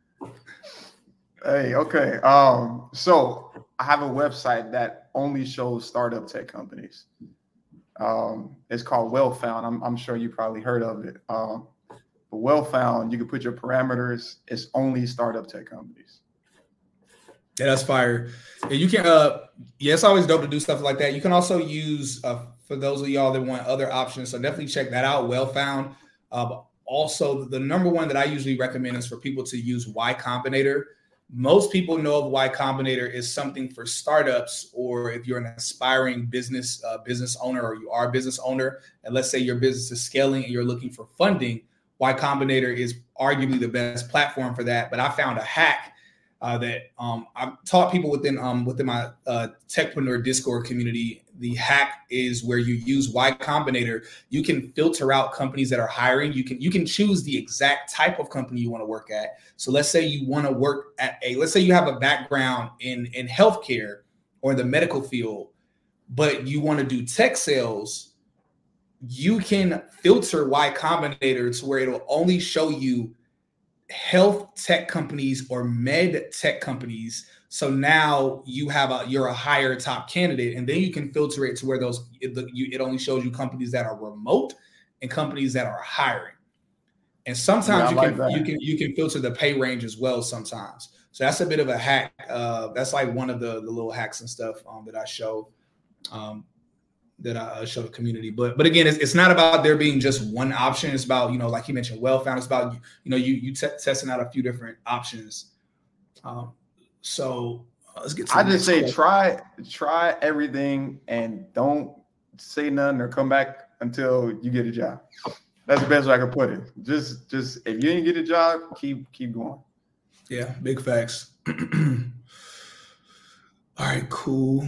Hey, okay. So I have a website that only shows startup tech companies. It's called Well-Found. I'm sure you probably heard of it. But Well-Found, you can put your parameters. It's only startup tech companies.
Yeah, that's fire. And you can, it's always dope to do stuff like that. You can also use, for those of y'all that want other options, so definitely check that out, Well-Found. Also, the number one that I usually recommend is for people to use Y Combinator. Most people know of Y Combinator is something for startups, or if you're an aspiring business owner, or you are a business owner, and let's say your business is scaling and you're looking for funding, Y Combinator is arguably the best platform for that. But I found a hack that I've taught people within my Techpreneur Discord community. The hack is where you use Y Combinator. You can filter out companies that are hiring. You can choose the exact type of company you want to work at. So let's say you want to work at let's say you have a background in healthcare or in the medical field, but you want to do tech sales. You can filter Y Combinator to where it'll only show you health tech companies or med tech companies. So now you're a higher top candidate, and then you can filter it to where it only shows you companies that are remote and companies that are hiring. And sometimes you can filter the pay range as well sometimes. So that's a bit of a hack. That's like one of the little hacks and stuff that I show. That I show the community, but again, it's not about there being just one option. It's about, like you mentioned, Well-Found. It's about you testing out a few different options. So let's get to.
I just say try everything and don't say nothing or come back until you get a job. That's the best way I can put it. Just if you didn't get a job, keep going.
Yeah, big facts. All right, cool.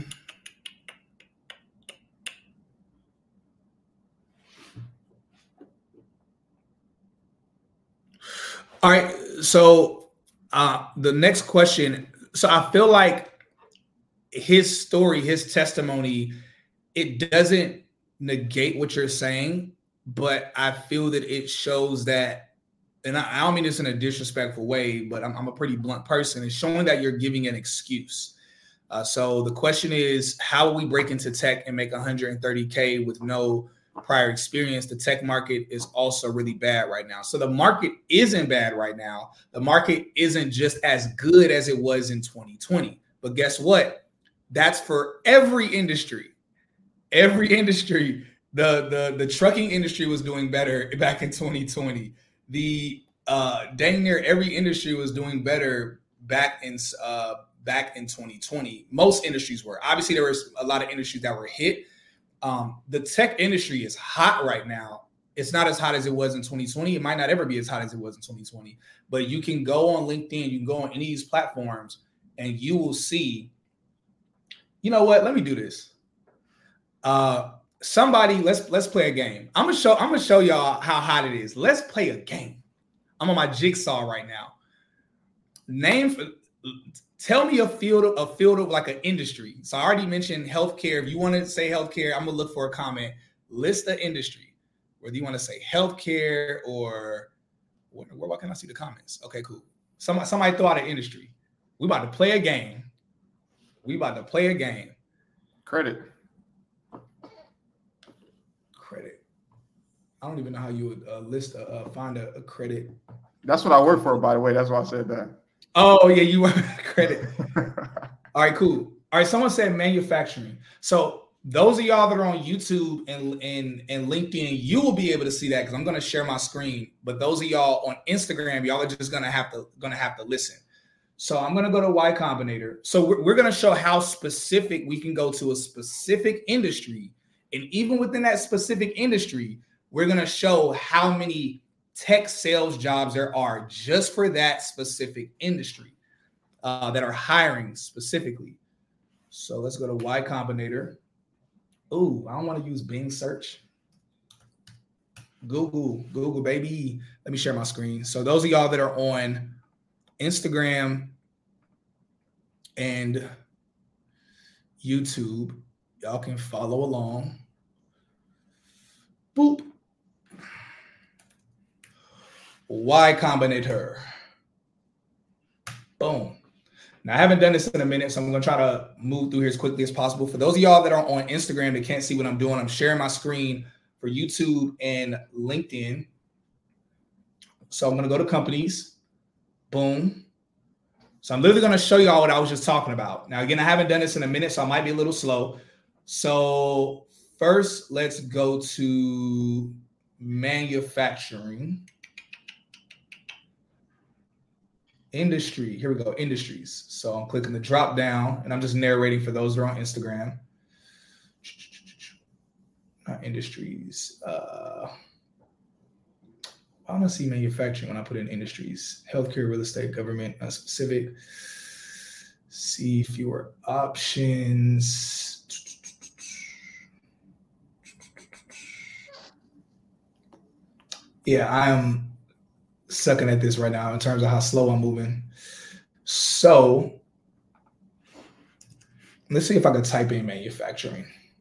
All right, so the next question. So I feel like his story, his testimony, it doesn't negate what you're saying, but I feel that it shows that, and I don't mean this in a disrespectful way, but I'm a pretty blunt person. It's showing that you're giving an excuse. So the question is, how will we break into tech and make $130K with no prior experience? The tech market is also really bad right now. So the market isn't bad right now. The market isn't just as good as it was in 2020. But guess what? That's for every industry. Every industry. The trucking industry was doing better back in 2020. The dang near every industry was doing better back in 2020. Most industries were. Obviously, there was a lot of industries that were hit. The tech industry is hot right now. It's not as hot as it was in 2020. It might not ever be as hot as it was in 2020. But you can go on LinkedIn, you can go on any of these platforms, and you will see. You know what? Let me do this. Somebody, let's play a game. I'm gonna show y'all how hot it is. Let's play a game. I'm on my Jigsaw right now. Tell me a field of like an industry. So I already mentioned healthcare. If you want to say healthcare, I'm gonna look for a comment. List the industry. Whether you want to say healthcare or where can I see the comments? Okay, cool. Somebody throw out an industry. We about to play a game.
Credit.
I don't even know how you would find a credit.
That's what I work for, by the way. That's why I said that.
Oh, yeah, you want credit. All right, cool. All right, someone said manufacturing. So those of y'all that are on YouTube and LinkedIn, you will be able to see that because I'm going to share my screen. But those of y'all on Instagram, y'all are just going to have to listen. So I'm going to go to Y Combinator. So we're going to show how specific we can go to a specific industry. And even within that specific industry, we're going to show how many tech sales jobs there are just for that specific industry that are hiring specifically. So let's go to Y Combinator. Ooh, I don't want to use Bing search. Google, baby. Let me share my screen. So those of y'all that are on Instagram and YouTube, y'all can follow along. Boop. Y Combinator. Boom. Now, I haven't done this in a minute, so I'm going to try to move through here as quickly as possible. For those of y'all that are on Instagram that can't see what I'm doing, I'm sharing my screen for YouTube and LinkedIn. So I'm going to go to companies. Boom. So I'm literally going to show y'all what I was just talking about. Now, again, I haven't done this in a minute, so I might be a little slow. So first, let's go to manufacturing. Industry. Here we go. Industries. So I'm clicking the drop down and I'm just narrating for those that are on Instagram. Not industries. I want to see manufacturing when I put in industries. Healthcare, real estate, government, specific. See fewer options. Yeah, I am sucking at this right now in terms of how slow I'm moving. So let's see if I can type in manufacturing.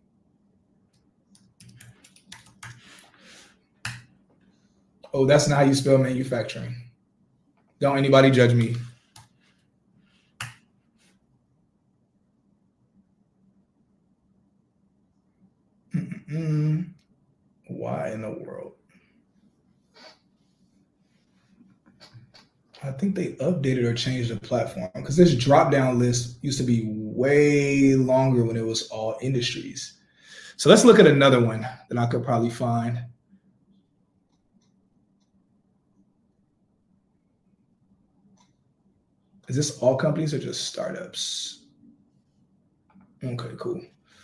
Oh, that's not how you spell manufacturing. Don't anybody judge me. Why in the world? I think they updated or changed the platform because this drop-down list used to be way longer when it was all industries. So let's look at another one that I could probably find. Is this all companies or just startups? Okay, cool.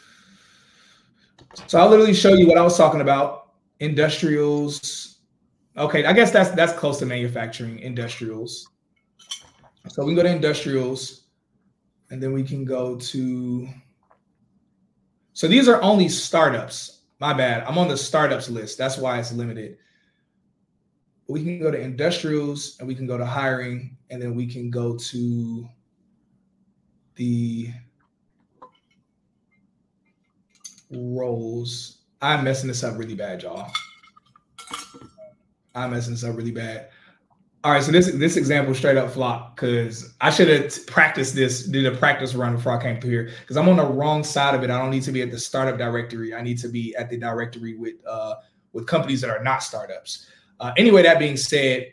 So I'll literally show you what I was talking about. Industrials. Okay, I guess that's close to manufacturing, industrials. So we can go to industrials, and then we can go to, so these are only startups. My bad. I'm on the startups list. That's why it's limited. We can go to industrials, and we can go to hiring, and then we can go to the roles. I'm messing this up really bad, y'all. I'm messing this up really bad. All right, so this example straight up flopped because I should have practiced this, did a practice run before I came through here because I'm on the wrong side of it. I don't need to be at the startup directory. I need to be at the directory with companies that are not startups. Anyway, that being said,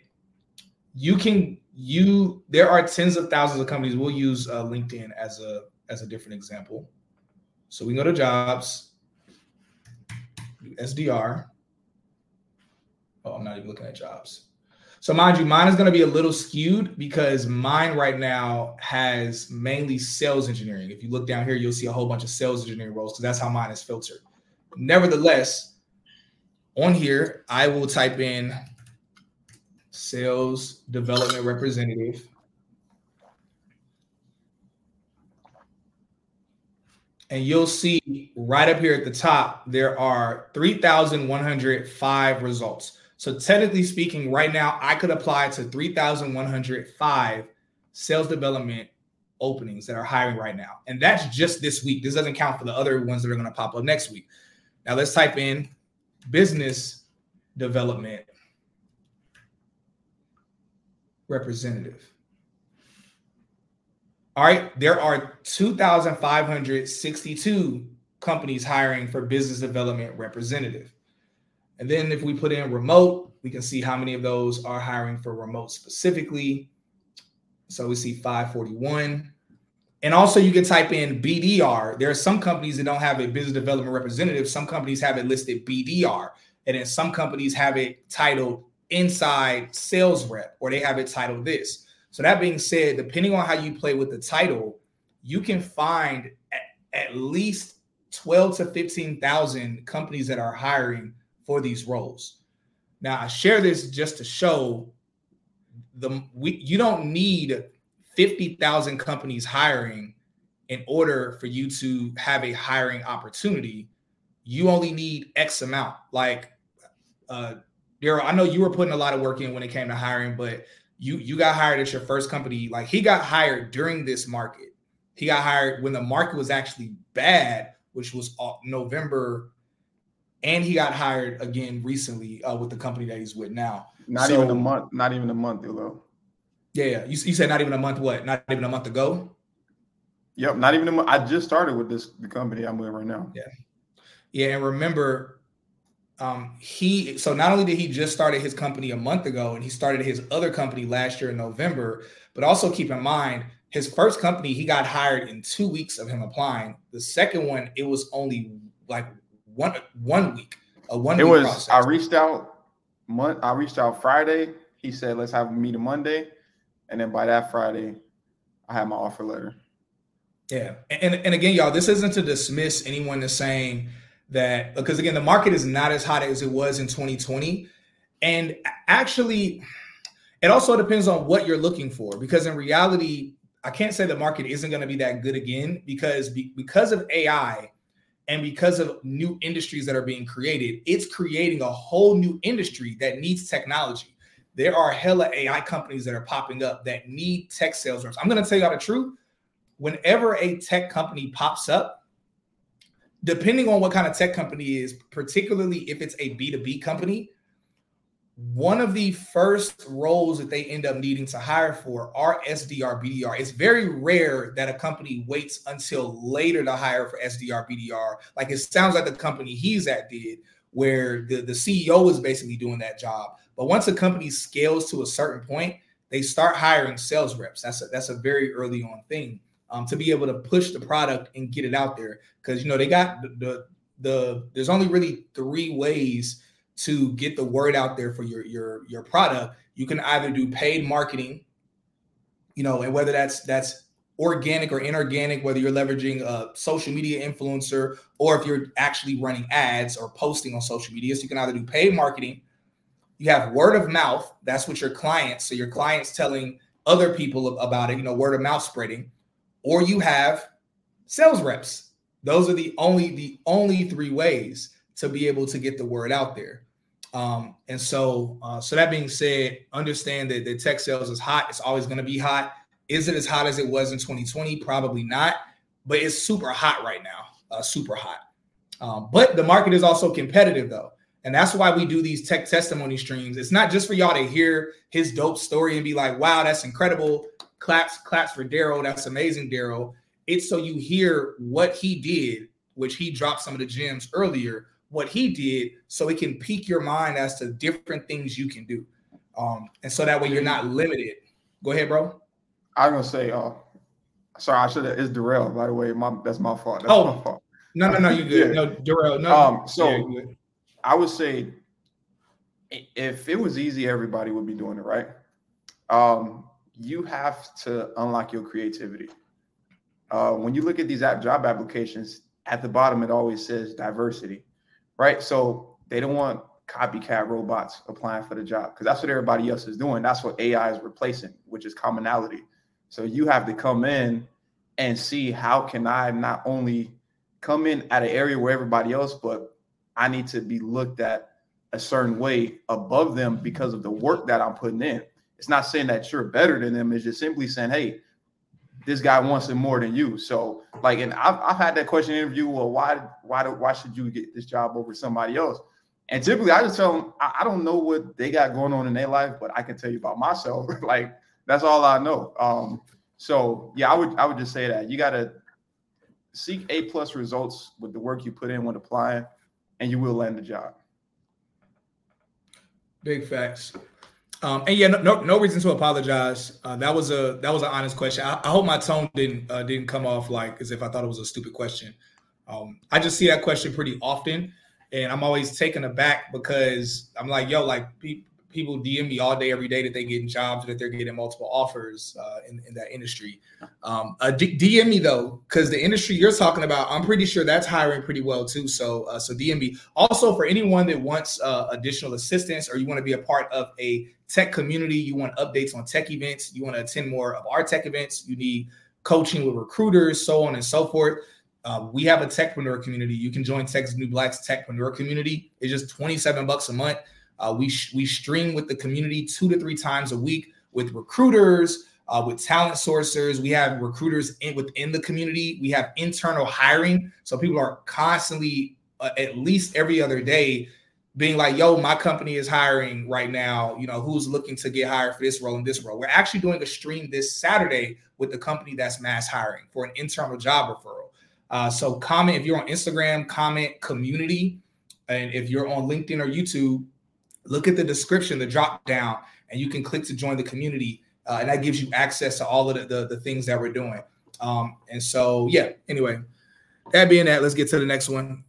there are tens of thousands of companies. We'll use LinkedIn as a different example. So we can go to jobs, do SDR. Oh, I'm not even looking at jobs. So mind you, mine is going to be a little skewed because mine right now has mainly sales engineering. If you look down here, you'll see a whole bunch of sales engineering roles because that's how mine is filtered. Nevertheless, on here, I will type in sales development representative. And you'll see right up here at the top, there are 3,105 results. So technically speaking, right now, I could apply to 3,105 sales development openings that are hiring right now. And that's just this week. This doesn't count for the other ones that are going to pop up next week. Now let's type in business development representative. All right, there are 2,562 companies hiring for business development representative. And then if we put in remote, we can see how many of those are hiring for remote specifically. So we see 541. And also you can type in BDR. There are some companies that don't have a business development representative. Some companies have it listed BDR. And then some companies have it titled inside sales rep, or they have it titled this. So that being said, depending on how you play with the title, you can find at least 12 to 15,000 companies that are hiring for these roles. Now, I share this just to show you don't need 50,000 companies hiring in order for you to have a hiring opportunity. You only need X amount. Like, Daryl, I know you were putting a lot of work in when it came to hiring, but you got hired at your first company. Like, he got hired during this market. He got hired when the market was actually bad, which was November. And he got hired again recently with the company that he's with now.
Not even a month, though.
Yeah. You said not even a month. What? Not even a month ago?
Yep, not even a month. I just started with the company I'm with right now.
Yeah. And remember, so not only did he just started his company a month ago, and he started his other company last year in November, but also keep in mind, his first company, he got hired in 2 weeks of him applying. The second one, it was only like one week, a 1 week process.
I reached out Friday. He said, let's have a meeting Monday. And then by that Friday, I had my offer letter.
Yeah. And again, y'all, this isn't to dismiss anyone that's saying that, because again, the market is not as hot as it was in 2020. And actually, it also depends on what you're looking for, because in reality, I can't say the market isn't going to be that good again, because of AI and because of new industries that are being created, it's creating a whole new industry that needs technology. There are hella AI companies that are popping up that need tech sales reps. I'm going to tell y'all the truth. Whenever a tech company pops up, depending on what kind of tech company it is, particularly if it's a B2B company, one of the first roles that they end up needing to hire for are SDR, BDR. It's very rare that a company waits until later to hire for SDR, BDR. Like, it sounds like the company he's at did, where the CEO is basically doing that job. But once a company scales to a certain point, they start hiring sales reps. That's a very early on thing. To be able to push the product and get it out there. Because, they got there's only really 3 ways to get the word out there for your product. You can either do paid marketing, and whether that's organic or inorganic, whether you're leveraging a social media influencer or if you're actually running ads or posting on social media. So you can either do paid marketing. You have word of mouth. That's what your clients. So your clients telling other people about it, word of mouth spreading. Or you have sales reps. Those are the only 3 ways to be able to get the word out there. And so that being said, understand that the tech sales is hot. It's always going to be hot. Is it as hot as it was in 2020? Probably not, but it's super hot right now. Super hot. But the market is also competitive though. And that's why we do these tech testimony streams. It's not just for y'all to hear his dope story and be like, wow, that's incredible. Claps for Daryl. That's amazing, Daryl. It's so you hear what he did, which he dropped some of the gems earlier, what he did, so it can pique your mind as to different things you can do. And so that way you're not limited. Go ahead, bro.
I was going to say, sorry, I should have, it's Darrell, by the way. That's my fault.
My fault. No, you good.
Yeah.
No, Darrell, no.
So I would say if it was easy, everybody would be doing it, right? You have to unlock your creativity. When you look at these job applications, at the bottom, it always says diversity, right? So they don't want copycat robots applying for the job because that's what everybody else is doing. That's what AI is replacing, which is commonality. So you have to come in and see, how can I not only come in at an area where everybody else, but I need to be looked at a certain way above them because of the work that I'm putting in. It's not saying that you're better than them. It's just simply saying, hey, this guy wants it more than you. So like, and I've had that question in interview. Well, why should you get this job over somebody else? And typically I just tell them, I don't know what they got going on in their life, but I can tell you about myself. Like, that's all I know. So yeah, I would just say that you got to seek A+ results with the work you put in when applying, and you will land the job.
Big facts. And yeah, no reason to apologize. That was an honest question. I hope my tone didn't come off like as if I thought it was a stupid question. I just see that question pretty often, and I'm always taken aback because I'm like, yo, like people DM me all day, every day that they getting jobs, that they're getting multiple offers in that industry. DM me though, because the industry you're talking about, I'm pretty sure that's hiring pretty well too. So DM me. Also, for anyone that wants additional assistance, or you want to be a part of a tech community, you want updates on tech events, you want to attend more of our tech events, you need coaching with recruiters, so on and so forth. We have a techpreneur community. You can join Texas New Black's techpreneur community. It's just $27 a month. We stream with the community 2 to 3 times a week with recruiters, with talent sourcers. We have recruiters within the community. We have internal hiring. So people are constantly, at least every other day, being like, yo, my company is hiring right now. You know, who's looking to get hired for this role and this role. We're actually doing a stream this Saturday with the company that's mass hiring for an internal job referral. So comment, if you're on Instagram, comment community. And if you're on LinkedIn or YouTube, look at the description, the drop down, and you can click to join the community. And that gives you access to all of the things that we're doing. And so, yeah, anyway, that being that, let's get to the next one.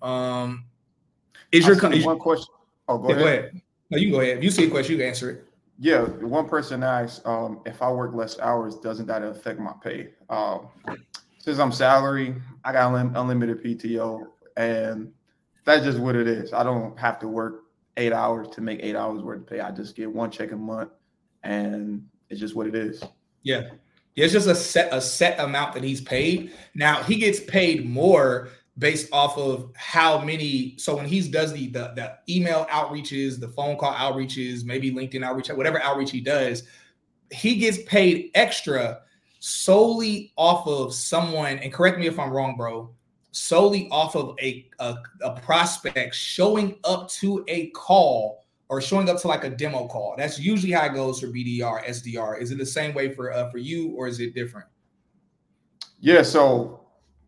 Is your
one question? Oh, go ahead.
No, you can go ahead. If you see a question, you can answer it.
Yeah, one person asked, if I work less hours, doesn't that affect my pay? Since I'm salary, I got unlimited PTO, and that's just what it is. I don't have to work 8 hours to make 8 hours worth of pay. I just get one check a month, and it's just what it is.
Yeah. It's just a set amount that he's paid. Now he gets paid more based off of how many. So when he does the email outreaches, the phone call outreaches, maybe LinkedIn outreach, whatever outreach he does, he gets paid extra solely off of someone, and correct me if I'm wrong, bro, solely off of a prospect showing up to a call or showing up to like a demo call. That's usually how it goes for BDR, SDR. Is it the same way for you, or is it different?
Yeah, so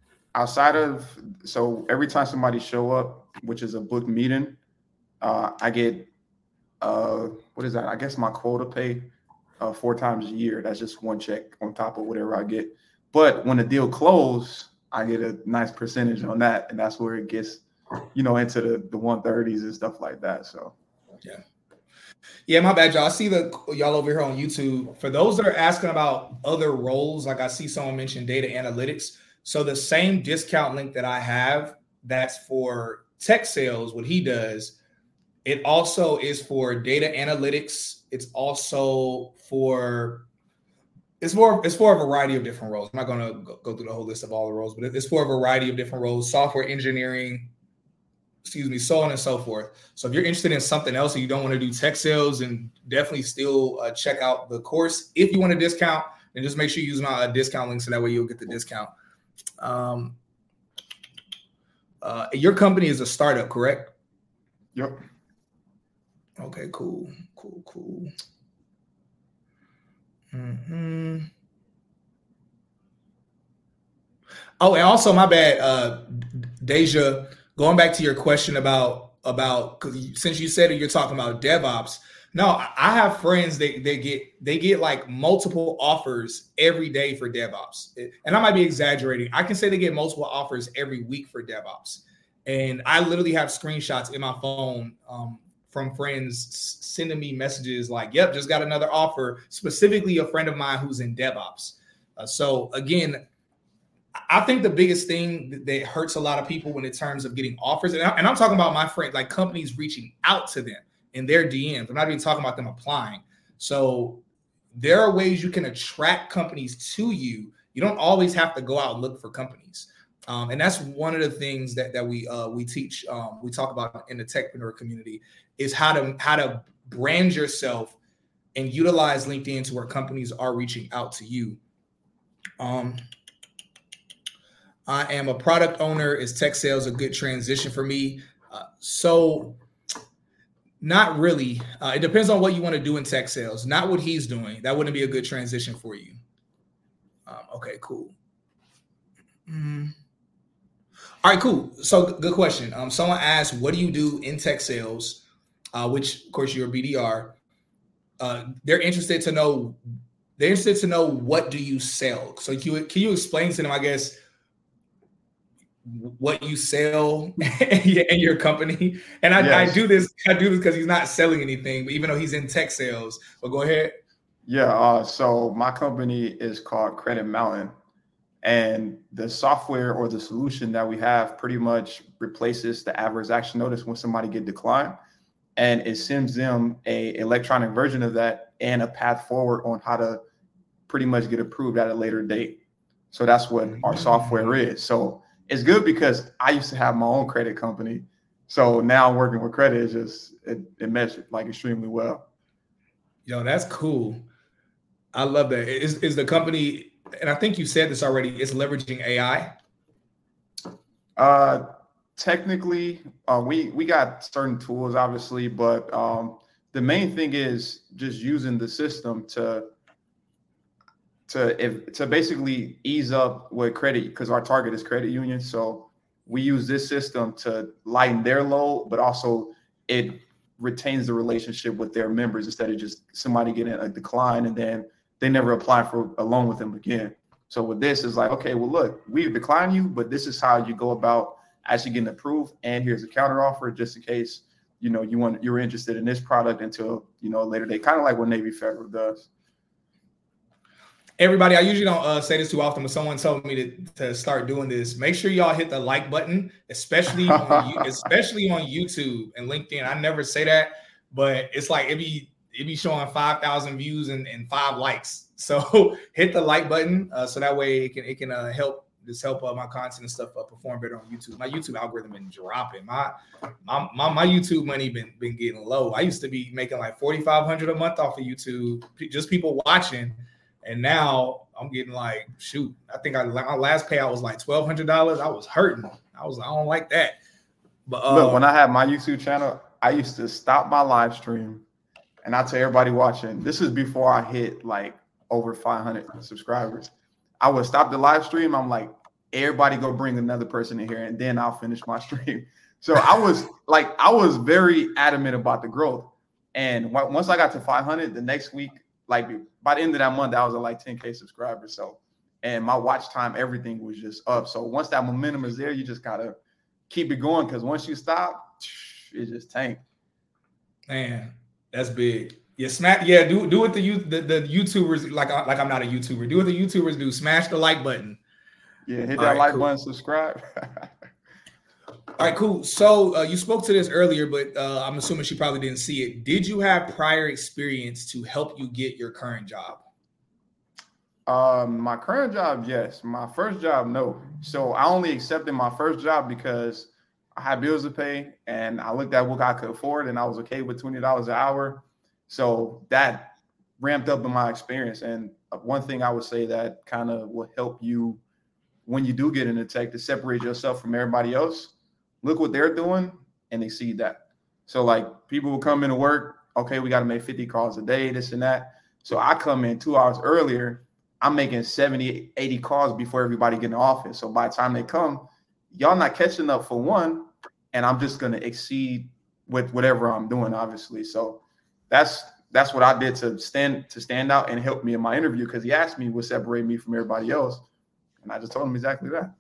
every time somebody show up, which is a booked meeting, I get what is that? I guess my quota pay 4 times a year. That's just one check on top of whatever I get. But when the deal closes, I get a nice percentage on that, and that's where it gets, into the 130s and stuff like that. So,
yeah, my bad, y'all. I see y'all over here on YouTube. For those that are asking about other roles, like I see someone mention data analytics. So the same discount link that I have, that's for tech sales, what he does, it also is for data analytics. It's also for a variety of different roles. I'm not going to go through the whole list of all the roles, but it's for a variety of different roles, software engineering, so on and so forth. So if you're interested in something else and you don't want to do tech sales, and definitely still check out the course. If you want a discount, then just make sure you use my discount link so that way you'll get the discount. Your company is a startup, correct?
Yep.
Okay, cool. Mm-hmm. Oh, and also my bad, Deja, going back to your question about because since you said that you're talking about DevOps. No, I have friends they get like multiple offers every day for DevOps. And I might be exaggerating. I can say they get multiple offers every week for DevOps. And I literally have screenshots in my phone from friends sending me messages like, yep, just got another offer, specifically a friend of mine who's in DevOps. So again, I think the biggest thing that hurts a lot of people in terms of getting offers, and I'm talking about my friend, like companies reaching out to them in their DMs. I'm not even talking about them applying. So there are ways you can attract companies to you. You don't always have to go out and look for companies. And that's one of the things that we teach. We talk about in the techpreneur community is how to brand yourself and utilize LinkedIn to where companies are reaching out to you. I am a product owner. Is tech sales a good transition for me? So not really. It depends on what you want to do in tech sales. Not what he's doing. That wouldn't be a good transition for you. Okay, cool. All right, cool. So good question. Someone asked, what do you do in tech sales? Which, of course, you're a BDR. They're interested to know. They're interested to know, what do you sell? So can you explain to them, I guess, what you sell in your company? And I do this because he's not selling anything, but even though he's in tech sales. But go ahead.
Yeah. So my company is called Credit Mountain. And the software or the solution that we have pretty much replaces the adverse action notice when somebody get declined. And it sends them a electronic version of that and a path forward on how to pretty much get approved at a later date. So that's what our software is. So it's good because I used to have my own credit company. So now working with credit is just, it meshed like extremely well.
Yo, that's cool. I love that. Is the company, and I think you said this already, it's leveraging AI?
Technically, we got certain tools, obviously, but the main thing is just using the system to basically ease up with credit, because our target is credit unions. So we use this system to lighten their load, but also it retains the relationship with their members instead of just somebody getting a decline and then they never apply for a loan with them again. So with this, is like, okay, well, look, we've declined you, but this is how you go about actually getting approved. And here's a counter offer just in case, you're interested in this product until, a later date, kind of like what Navy Federal does.
Everybody, I usually don't say this too often, but someone told me to start doing this. Make sure y'all hit the like button, especially on YouTube and LinkedIn. I never say that, but it's like it be showing 5,000 views and 5 likes. So hit the like button so that way it can help my content and stuff perform better on YouTube. My YouTube algorithm been dropping. My YouTube money been getting low. I used to be making like $4,500 a month off of YouTube, just people watching. And now I'm getting like, shoot, I think my last payout was like $1,200. I was hurting. I don't like that. But
look, when I had my YouTube channel, I used to stop my live stream and I tell everybody watching, this is before I hit like over 500 subscribers. I would stop the live stream. I'm like, everybody go bring another person in here and then I'll finish my stream. So I was very adamant about the growth. And once I got to 500, the next week, like by the end of that month, I was at like 10K subscribers. So, and my watch time, everything was just up. So once that momentum is there, you just gotta keep it going, because once you stop, it just tanked.
Man, that's big. Yeah, do what the YouTubers, like I'm not a YouTuber. Do what the YouTubers do. Smash the like button.
Yeah, hit that like button, subscribe.
All right, cool. So you spoke to this earlier, but I'm assuming she probably didn't see it. Did you have prior experience to help you get your current job?
My current job, yes. My first job, no. So I only accepted my first job because I had bills to pay and I looked at what I could afford and I was okay with $20 an hour. So that ramped up in my experience. And one thing I would say that kind of will help you when you do get into tech to separate yourself from everybody else, look what they're doing and exceed that. So like people will come into work, okay, we got to make 50 calls a day, this and that. So I come in 2 hours earlier, I'm making 70, 80 calls before everybody get in the office. So by the time they come, y'all not catching up for one, and I'm just going to exceed with whatever I'm doing, obviously. So that's what I did to stand out and help me in my interview, because he asked me what separated me from everybody else. And I just told him exactly that.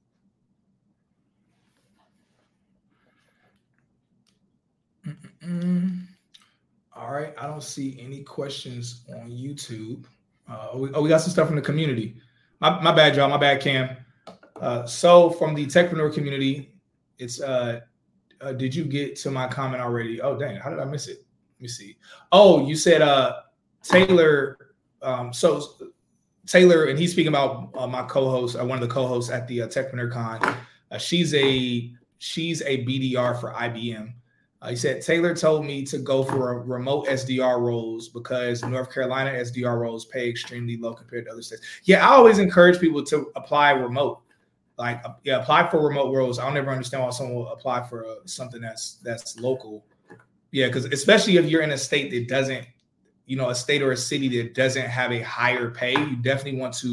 All right. I don't see any questions on YouTube. We got some stuff from the community. My bad, y'all. My bad, Cam. So from the techpreneur community, it's did you get to my comment already? Oh, dang. How did I miss it? Let me see. Oh, you said Taylor. So Taylor, and he's speaking about my co-host, one of the co-hosts at the Techpreneur Con. She's a BDR for IBM. He said, Taylor told me to go for a remote SDR roles because North Carolina SDR roles pay extremely low compared to other states. Yeah, I always encourage people to apply remote. Apply for remote roles. I'll never understand why someone will apply for something that's local. Yeah, because especially if you're in a state that doesn't, a state or a city that doesn't have a higher pay, you definitely want to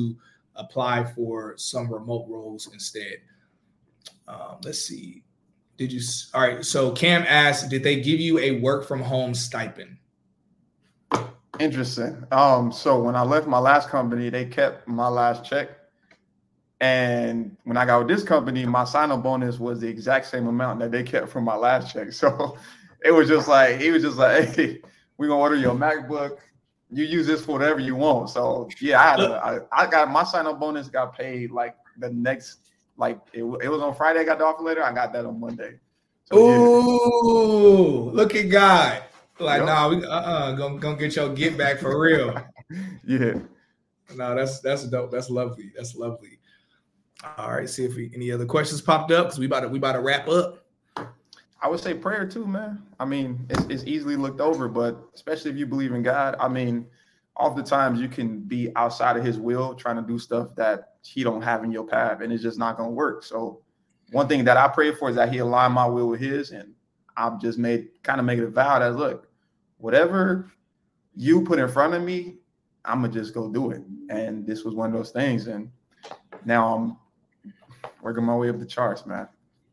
apply for some remote roles instead. Let's see. All right. So Cam asked, did they give you a work from home stipend?
Interesting. So when I left my last company, they kept my last check. And when I got with this company, my sign-on bonus was the exact same amount that they kept from my last check. So it was just like, he was just like, hey, we're going to order your MacBook. You use this for whatever you want. So yeah, I got my sign-on bonus got paid like the next, like it was on Friday. I got the offer letter. I got that on Monday. So,
ooh, yeah. Look at God. Like, nah, we gonna get your get back for real.
Yeah.
No, that's dope. That's lovely. That's lovely. All right, see if any other questions popped up because we about to wrap up.
I would say prayer too, man. I mean, it's easily looked over, but especially if you believe in God, I mean, oftentimes you can be outside of his will trying to do stuff that he don't have in your path, and it's just not going to work. So one thing that I pray for is that he align my will with his, and I've just make it a vow that, look, whatever you put in front of me, I'm going to just go do it. And this was one of those things, and now I'm working my way up the charts, man.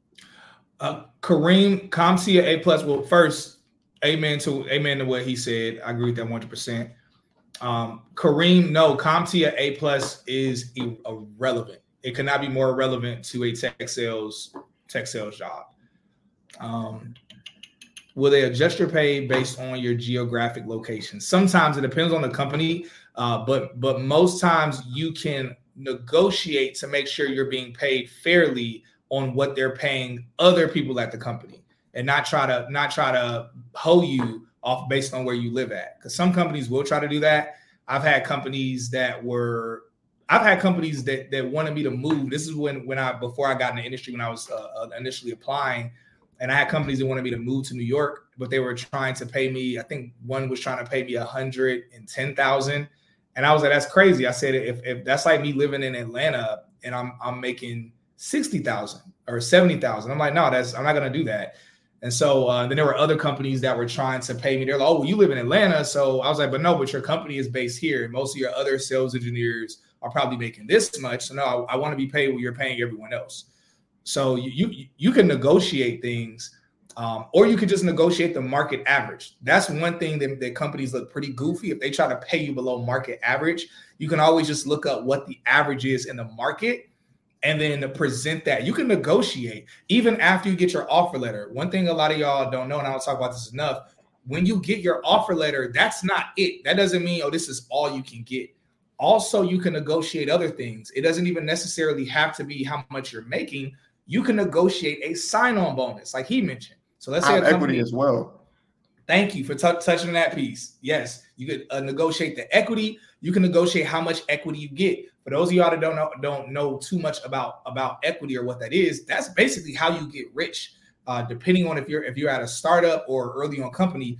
Kareem, CompTIA A+. Well, first, amen to what he said. I agree with that 100%. Kareem, no, CompTIA A+ is irrelevant. It cannot be more relevant to a tech sales job. Will they adjust your pay based on your geographic location? Sometimes it depends on the company, but most times you can negotiate to make sure you're being paid fairly on what they're paying other people at the company, and not try to hoe you off based on where you live at. Because some companies will try to do that. I've had companies that wanted me to move. This is before I got in the industry, when I was initially applying, and I had companies that wanted me to move to New York, but they were trying to pay me. I think one was trying to pay me $110,000, and I was like, "That's crazy." I said, "If that's like me living in Atlanta and I'm making $60,000 or $70,000, I'm like, no, I'm not gonna do that." And so then there were other companies that were trying to pay me. They're like, "Oh, well, you live in Atlanta," so I was like, but your company is based here, and most of your other sales engineers are probably making this much. So no, I want to be paid what you're paying everyone else. So you can negotiate things, or you could just negotiate the market average. That's one thing that companies look pretty goofy. If they try to pay you below market average, you can always just look up what the average is in the market and then present that. You can negotiate even after you get your offer letter. One thing a lot of y'all don't know, and I don't talk about this enough, when you get your offer letter, that's not it. That doesn't mean, oh, this is all you can get. Also, you can negotiate other things. It doesn't even necessarily have to be how much you're making. You can negotiate a sign-on bonus, like he mentioned. So let's say
equity as well.
Thank you for touching on that piece. Yes, you could negotiate the equity. You can negotiate how much equity you get. For those of y'all that don't know too much about equity or what that is, that's basically how you get rich. Depending on if you're at a startup or early on company,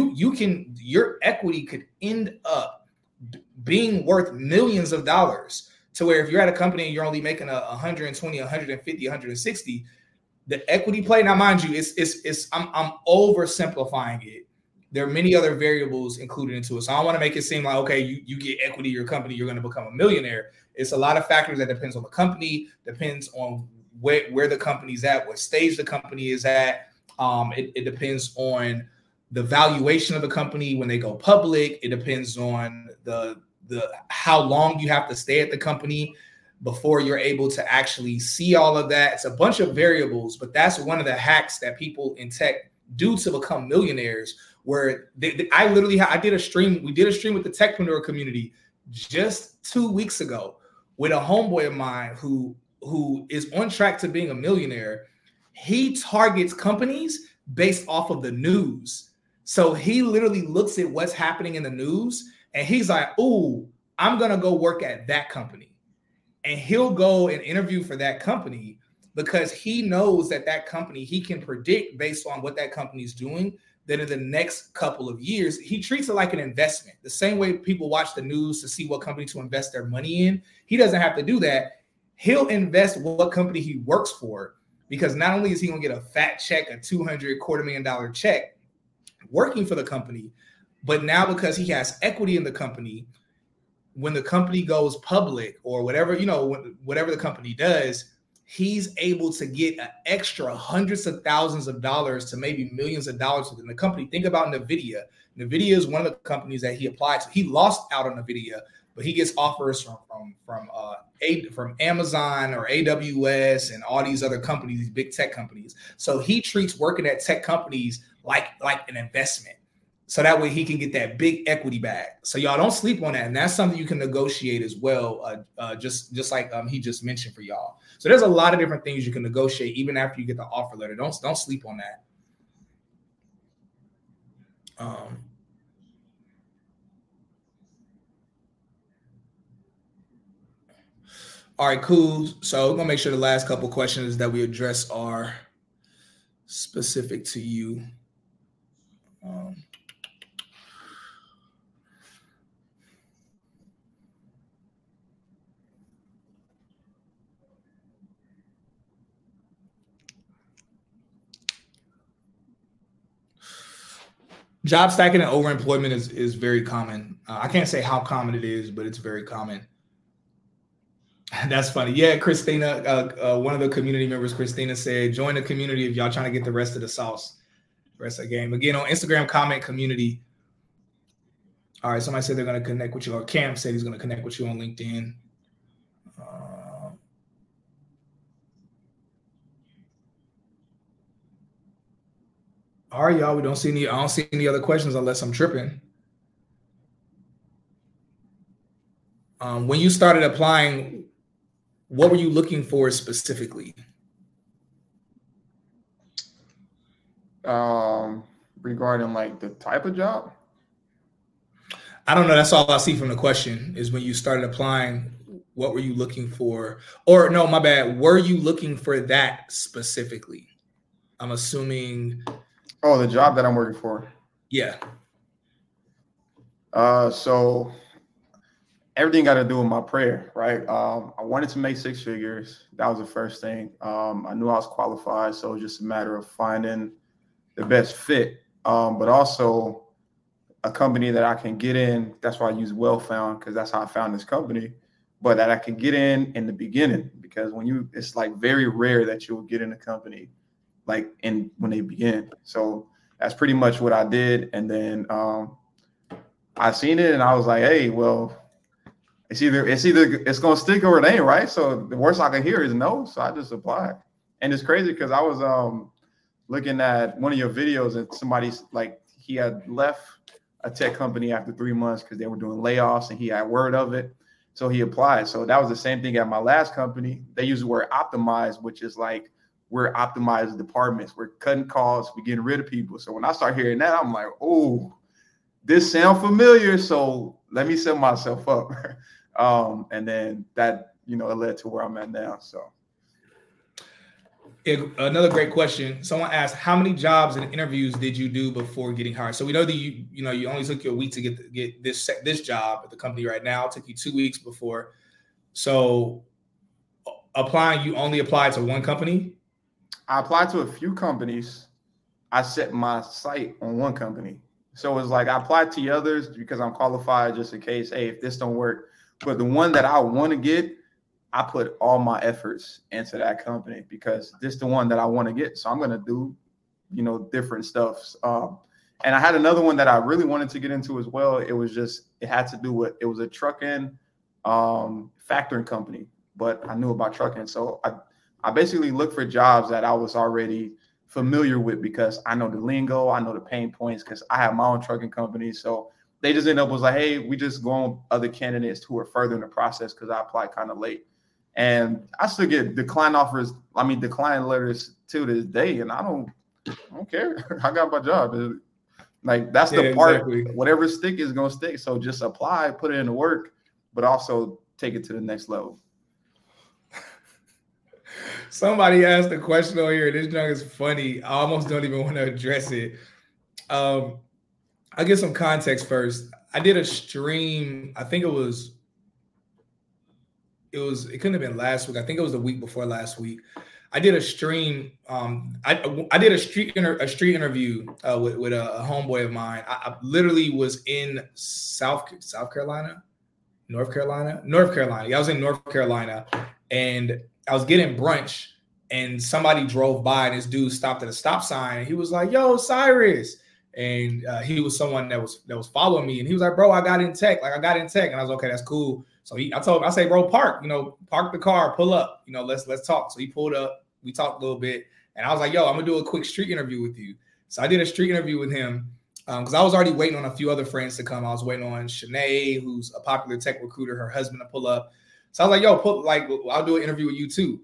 your equity could end up being worth millions of dollars. To where if you're at a company and you're only making 120, 150, 160, the equity play. Now, mind you, I'm oversimplifying it. There are many other variables included into it. So I don't want to make it seem like, okay, you get equity in your company, you're going to become a millionaire. It's a lot of factors that depends on the company, depends on where the company's at, what stage the company is at. It depends on the valuation of the company when they go public. It depends on the how long you have to stay at the company before you're able to actually see all of that. It's a bunch of variables, but that's one of the hacks that people in tech do to become millionaires, where I did a stream. We did a stream with the Techpreneur community just 2 weeks ago with a homeboy of mine who is on track to being a millionaire. He targets companies based off of the news. So he literally looks at what's happening in the news and he's like, "Ooh, I'm going to go work at that company." And he'll go and interview for that company because he knows that company, he can predict based on what that company is doing, that in the next couple of years, he treats it like an investment. The same way people watch the news to see what company to invest their money in. He doesn't have to do that. He'll invest what company he works for, because not only is he going to get a fat check, a $250,000 check working for the company, but now because he has equity in the company, when the company goes public or whatever, whatever the company does, he's able to get an extra hundreds of thousands of dollars to maybe millions of dollars within the company. Think about NVIDIA. NVIDIA is one of the companies that he applied to. He lost out on NVIDIA, but he gets offers from Amazon or AWS and all these other companies, these big tech companies. So he treats working at tech companies like an investment. So that way he can get that big equity back. So y'all don't sleep on that. And that's something you can negotiate as well, just like he just mentioned for y'all. So there's a lot of different things you can negotiate even after you get the offer letter. Don't sleep on that. All right, cool. So we're going to make sure the last couple questions that we address are specific to you. Job stacking and overemployment is very common. I can't say how common it is, but it's very common. That's funny. Yeah, Christina, one of the community members, Christina, said, join the community if y'all trying to get the rest of the sauce, the rest of the game. Again, on Instagram, comment community. All right, somebody said they're going to connect with you. Or Cam said he's going to connect with you on LinkedIn. All right, y'all. I don't see any other questions unless I'm tripping. When you started applying, what were you looking for specifically?
Regarding like the type of job?
I don't know. That's all I see from the question is when you started applying, what were you looking for? Or no, my bad. Were you looking for that specifically? I'm assuming.
Oh, the job that I'm working for.
Yeah.
So everything got to do with my prayer, right? I wanted to make 6 figures. That was the first thing. I knew I was qualified, so it was just a matter of finding the best fit. But also a company that I can get in. That's why I use WellFound, because that's how I found this company. But that I can get in the beginning, because it's like very rare that you will get in a company like when they begin. So that's pretty much what I did. And then I seen it and I was like, hey, well, it's either it's going to stick or it ain't, right? So the worst I can hear is no. So I just applied. And it's crazy because I was looking at one of your videos and somebody's like, he had left a tech company after 3 months because they were doing layoffs and he had word of it. So he applied. So that was the same thing at my last company. They use the word optimize, which is like, we're optimized departments. We're cutting costs. We're getting rid of people. So when I start hearing that, I'm like, oh, this sounds familiar. So let me set myself up. And then that, it led to where I'm at now. So
another great question. Someone asked, how many jobs and interviews did you do before getting hired? So we know that you only took you a week to get this job at the company right now. It took you 2 weeks before. So applying, you only applied to one company?
I applied to a few companies. I set my sight on one company. So it's like I applied to the others because I'm qualified just in case, hey, if this don't work. But the one that I want to get, I put all my efforts into that company because this is the one that I want to get. So I'm going to do, different stuff. And I had another one that I really wanted to get into as well. It was it had to do with, it was a trucking factoring company, but I knew about trucking. So I basically looked for jobs that I was already familiar with because I know the lingo, I know the pain points because I have my own trucking company. So they just end up was like, hey, we just go on other candidates who are further in the process because I applied kind of late. And I still get decline letters to this day. And I don't care. I got my job. Like that's the part, exactly. Whatever stick is going to stick. So just apply, put it into work, but also take it to the next level.
Somebody asked a question over here. This junk is funny. I almost don't even want to address it. I'll get some context first. I did a stream. I think it couldn't have been last week. I think it was the week before last week. I did a stream. I did a street interview with a homeboy of mine. I literally was in South Carolina. North Carolina. Yeah, I was in North Carolina, and I was getting brunch, and somebody drove by, and this dude stopped at a stop sign, and he was like, "Yo, Cyrus," and he was someone that was following me, and he was like, "Bro, I got in tech," and I was like, "Okay, that's cool." So I told him, I say, "Bro, park the car, pull up, let's talk." So he pulled up, we talked a little bit, and I was like, "Yo, I'm gonna do a quick street interview with you." So I did a street interview with him. Because I was already waiting on a few other friends to come. I was waiting on Shanae, who's a popular tech recruiter, her husband to pull up. So I was like, "Yo, I'll do an interview with you too."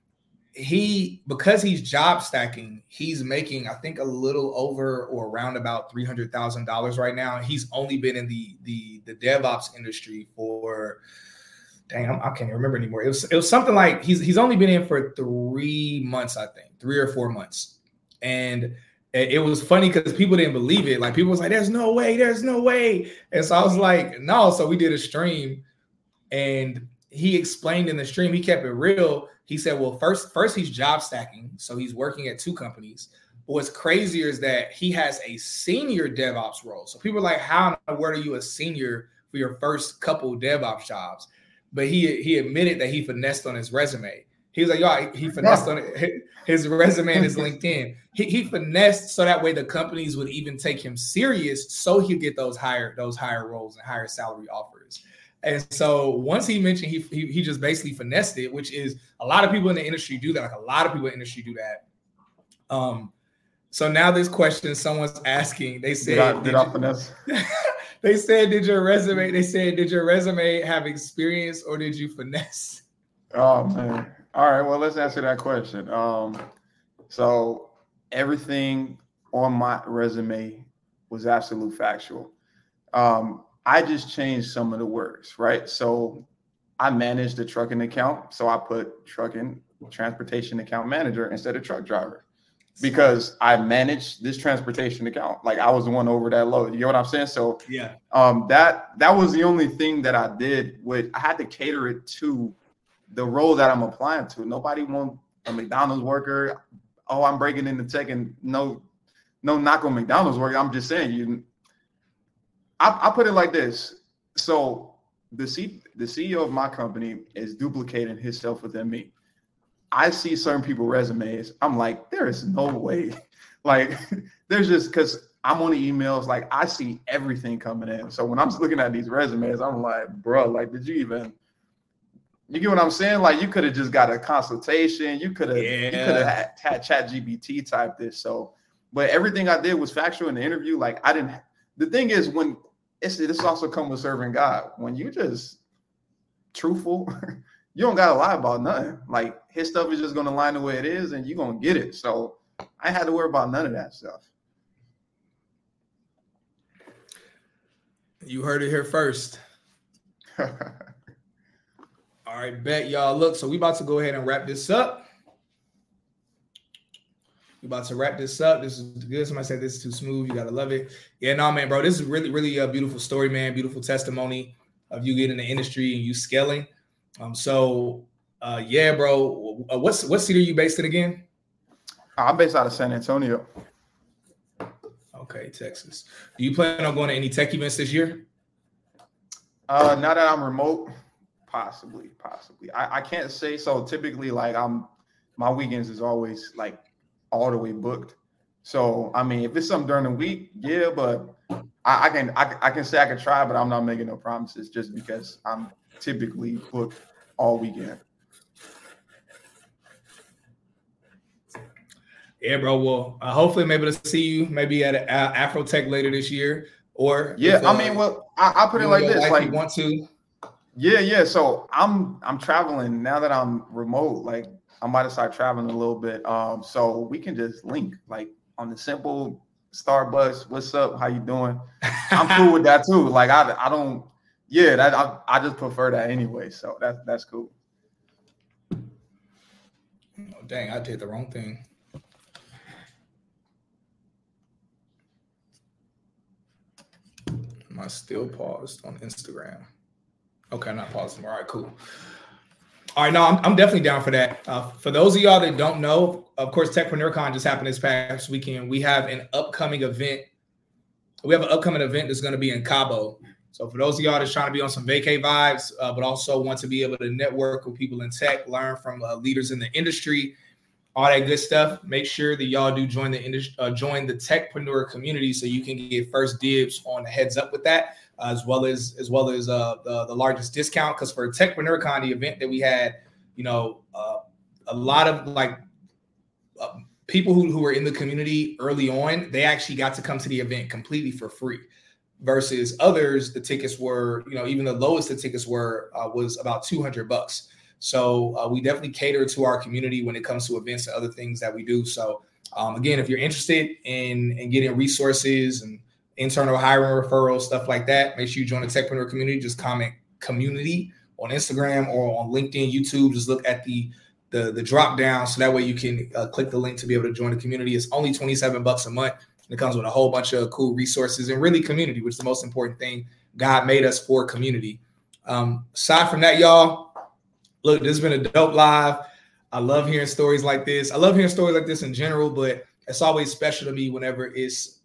Because he's job stacking, he's making, I think, a little over or around about $300,000 right now. He's only been in the DevOps industry for, I can't even remember anymore. It was something like he's only been in for 3 months, I think, 3 or 4 months, and it was funny because people didn't believe it. Like, people was like, there's no way. And so I was like, no. So we did a stream, and he explained in the stream, he kept it real. He said, well, first he's job stacking. So he's working at 2 companies. But what's crazier is that he has a senior DevOps role. So people are like, how in the world are you a senior for your first couple DevOps jobs? But he admitted that he finessed on his resume. He was like, "Yo, he finessed on his resume and his LinkedIn. He finessed so that way the companies would even take him serious, so he'd get those higher roles and higher salary offers." And so once he mentioned he just basically finessed it, which is a lot of people in the industry do that. Like, a lot of people in the industry do that. So now this question someone's asking, they said,
did I finesse?
They said, did your resume have experience, or did you finesse?
Oh man. All right, well, let's answer that question. So everything on my resume was absolute factual. I just changed some of the words, right? So I managed the trucking account. So I put trucking transportation account manager instead of truck driver, because I managed this transportation account. Like, I was the one over that load. You know what I'm saying? So
yeah,
that was the only thing that I did. I had to cater it to the role that I'm applying to. Nobody wants a McDonald's worker. Oh, I'm breaking into tech, and no knock on McDonald's worker. I'm just saying, I put it like this. So the CEO of my company is duplicating himself within me. I see certain people's resumes. I'm like, there is no way. Like, there's just, because I'm on the emails, like, I see everything coming in. So when I'm looking at these resumes, I'm like, bro, like, did you get what I'm saying? Like, you could have just got a consultation. You could have had ChatGPT type this. So, but everything I did was factual in the interview. Like, the thing is, when this also comes with serving God. When you just truthful, you don't got to lie about nothing. Like, his stuff is just going to line the way it is, and you're going to get it. So I had to worry about none of that stuff.
You heard it here first. All right, bet y'all. Look, so we about to go ahead and wrap this up. This is good. Somebody said this is too smooth. You gotta love it. Yeah, no, man, bro. This is really, really a beautiful story, man. Beautiful testimony of you getting in the industry and you scaling. Yeah, bro. What city are you based in again?
I'm based out of San Antonio.
Okay, Texas. Do you plan on going to any tech events this year?
Now that I'm remote. Possibly. I can't say. So typically, like, my weekends is always like all the way booked. So I mean, if it's something during the week, yeah, but I can say I can try, but I'm not making no promises just because I'm typically booked all weekend.
Yeah, bro. Well, hopefully I'm able to see you maybe at Afrotech later this year, or
yeah. I mean, well, I put it like this: like,
you want to.
Yeah. So I'm traveling now that I'm remote. Like, I might have started traveling a little bit. So we can just link, like, on the simple Starbucks. What's up? How you doing? I'm cool with that too. Like, I don't. Yeah, that I just prefer that anyway. So that's cool.
Oh, dang! I did the wrong thing. I still paused on Instagram. Okay, I'm not pausing. All right, cool. All right, no, I'm definitely down for that. For those of y'all that don't know, of course, TechpreneurCon just happened this past weekend. We have an upcoming event. We have an upcoming event that's going to be in Cabo. So for those of y'all that's trying to be on some vacay vibes, but also want to be able to network with people in tech, learn from leaders in the industry, all that good stuff, make sure that y'all do join the techpreneur community so you can get first dibs on the heads up with that, as well as the largest discount. Because for TechpreneurCon, the event that we had, a lot of people who were in the community early on, they actually got to come to the event completely for free. Versus others, the tickets were, even the lowest the tickets were was about $200. So we definitely cater to our community when it comes to events and other things that we do. So again, if you're interested in getting resources and internal hiring referrals, stuff like that, make sure you join the Techpreneur community. Just comment community on Instagram or on LinkedIn, YouTube. Just look at the drop down, so that way you can click the link to be able to join the community. It's only $27 a month. It comes with a whole bunch of cool resources and really community, which is the most important thing. God made us for community. Aside from that, y'all, look, this has been a dope live. I love hearing stories like this. I love hearing stories like this in general, but it's always special to me whenever it's,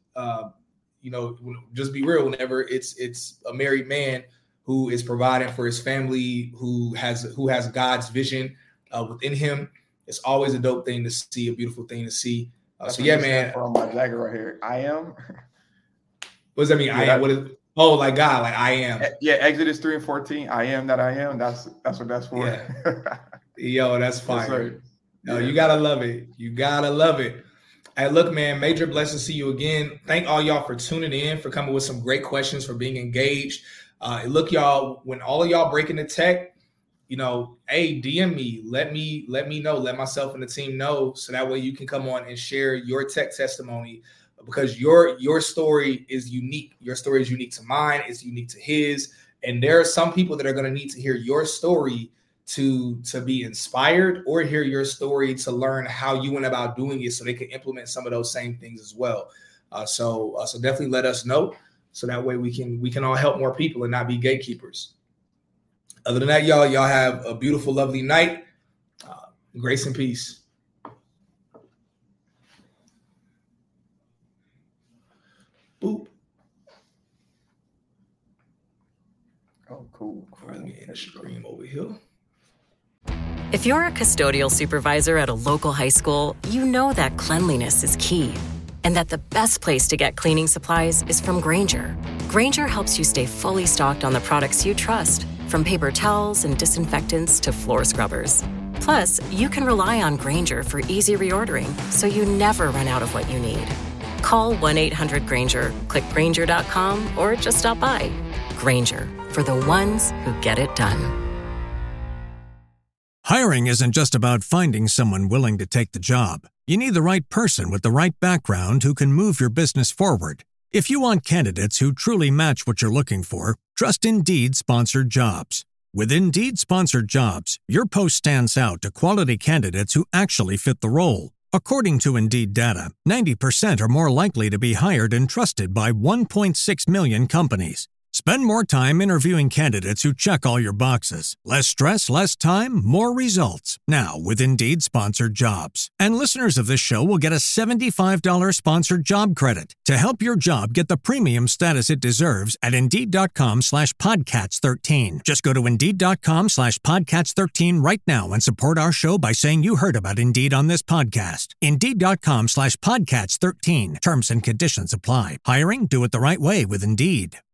just be real, whenever it's a married man who is providing for his family, who has God's vision within him. It's always a dope thing to see, a beautiful thing to see. So yeah, man.
From my jacket right here, I am.
What does that mean? Yeah, I am. What is? Oh, like God, like I am.
Yeah, Exodus 3:14. I am that I am. That's what that's for.
Yeah. Yo, that's fire. No,
yeah.
You gotta love it. You gotta love it. Hey, look, man. Major blessings to you again. Thank all y'all for tuning in, for coming with some great questions, for being engaged. Look, y'all. When all of y'all break into tech, hey, DM me, let me know, let myself and the team know, so that way you can come on and share your tech testimony, because your story is unique. Your story is unique to mine. It's unique to his. And there are some people that are going to need to hear your story to be inspired, or hear your story to learn how you went about doing it so they can implement some of those same things as well. So definitely let us know, so that way we can all help more people and not be gatekeepers. Other than that, y'all have a beautiful, lovely night. Grace and peace. Boop.
Oh, cool.
All right, let me end the stream over here.
If you're a custodial supervisor at a local high school, you know that cleanliness is key, and that the best place to get cleaning supplies is from Grainger. Grainger helps you stay fully stocked on the products you trust, from paper towels and disinfectants to floor scrubbers. Plus, you can rely on Grainger for easy reordering, so you never run out of what you need. Call 1-800-GRAINGER, click Grainger.com, or just stop by. Grainger, for the ones who get it done.
Hiring isn't just about finding someone willing to take the job. You need the right person with the right background who can move your business forward. If you want candidates who truly match what you're looking for, trust Indeed Sponsored Jobs. With Indeed Sponsored Jobs, your post stands out to quality candidates who actually fit the role. According to Indeed data, 90% are more likely to be hired and trusted by 1.6 million companies. Spend more time interviewing candidates who check all your boxes. Less stress, less time, more results. Now with Indeed Sponsored Jobs. And listeners of this show will get a $75 sponsored job credit to help your job get the premium status it deserves at Indeed.com/Podcats13. Just go to Indeed.com/Podcats13 right now and support our show by saying you heard about Indeed on this podcast. Indeed.com/Podcats13. Terms and conditions apply. Hiring? Do it the right way with Indeed.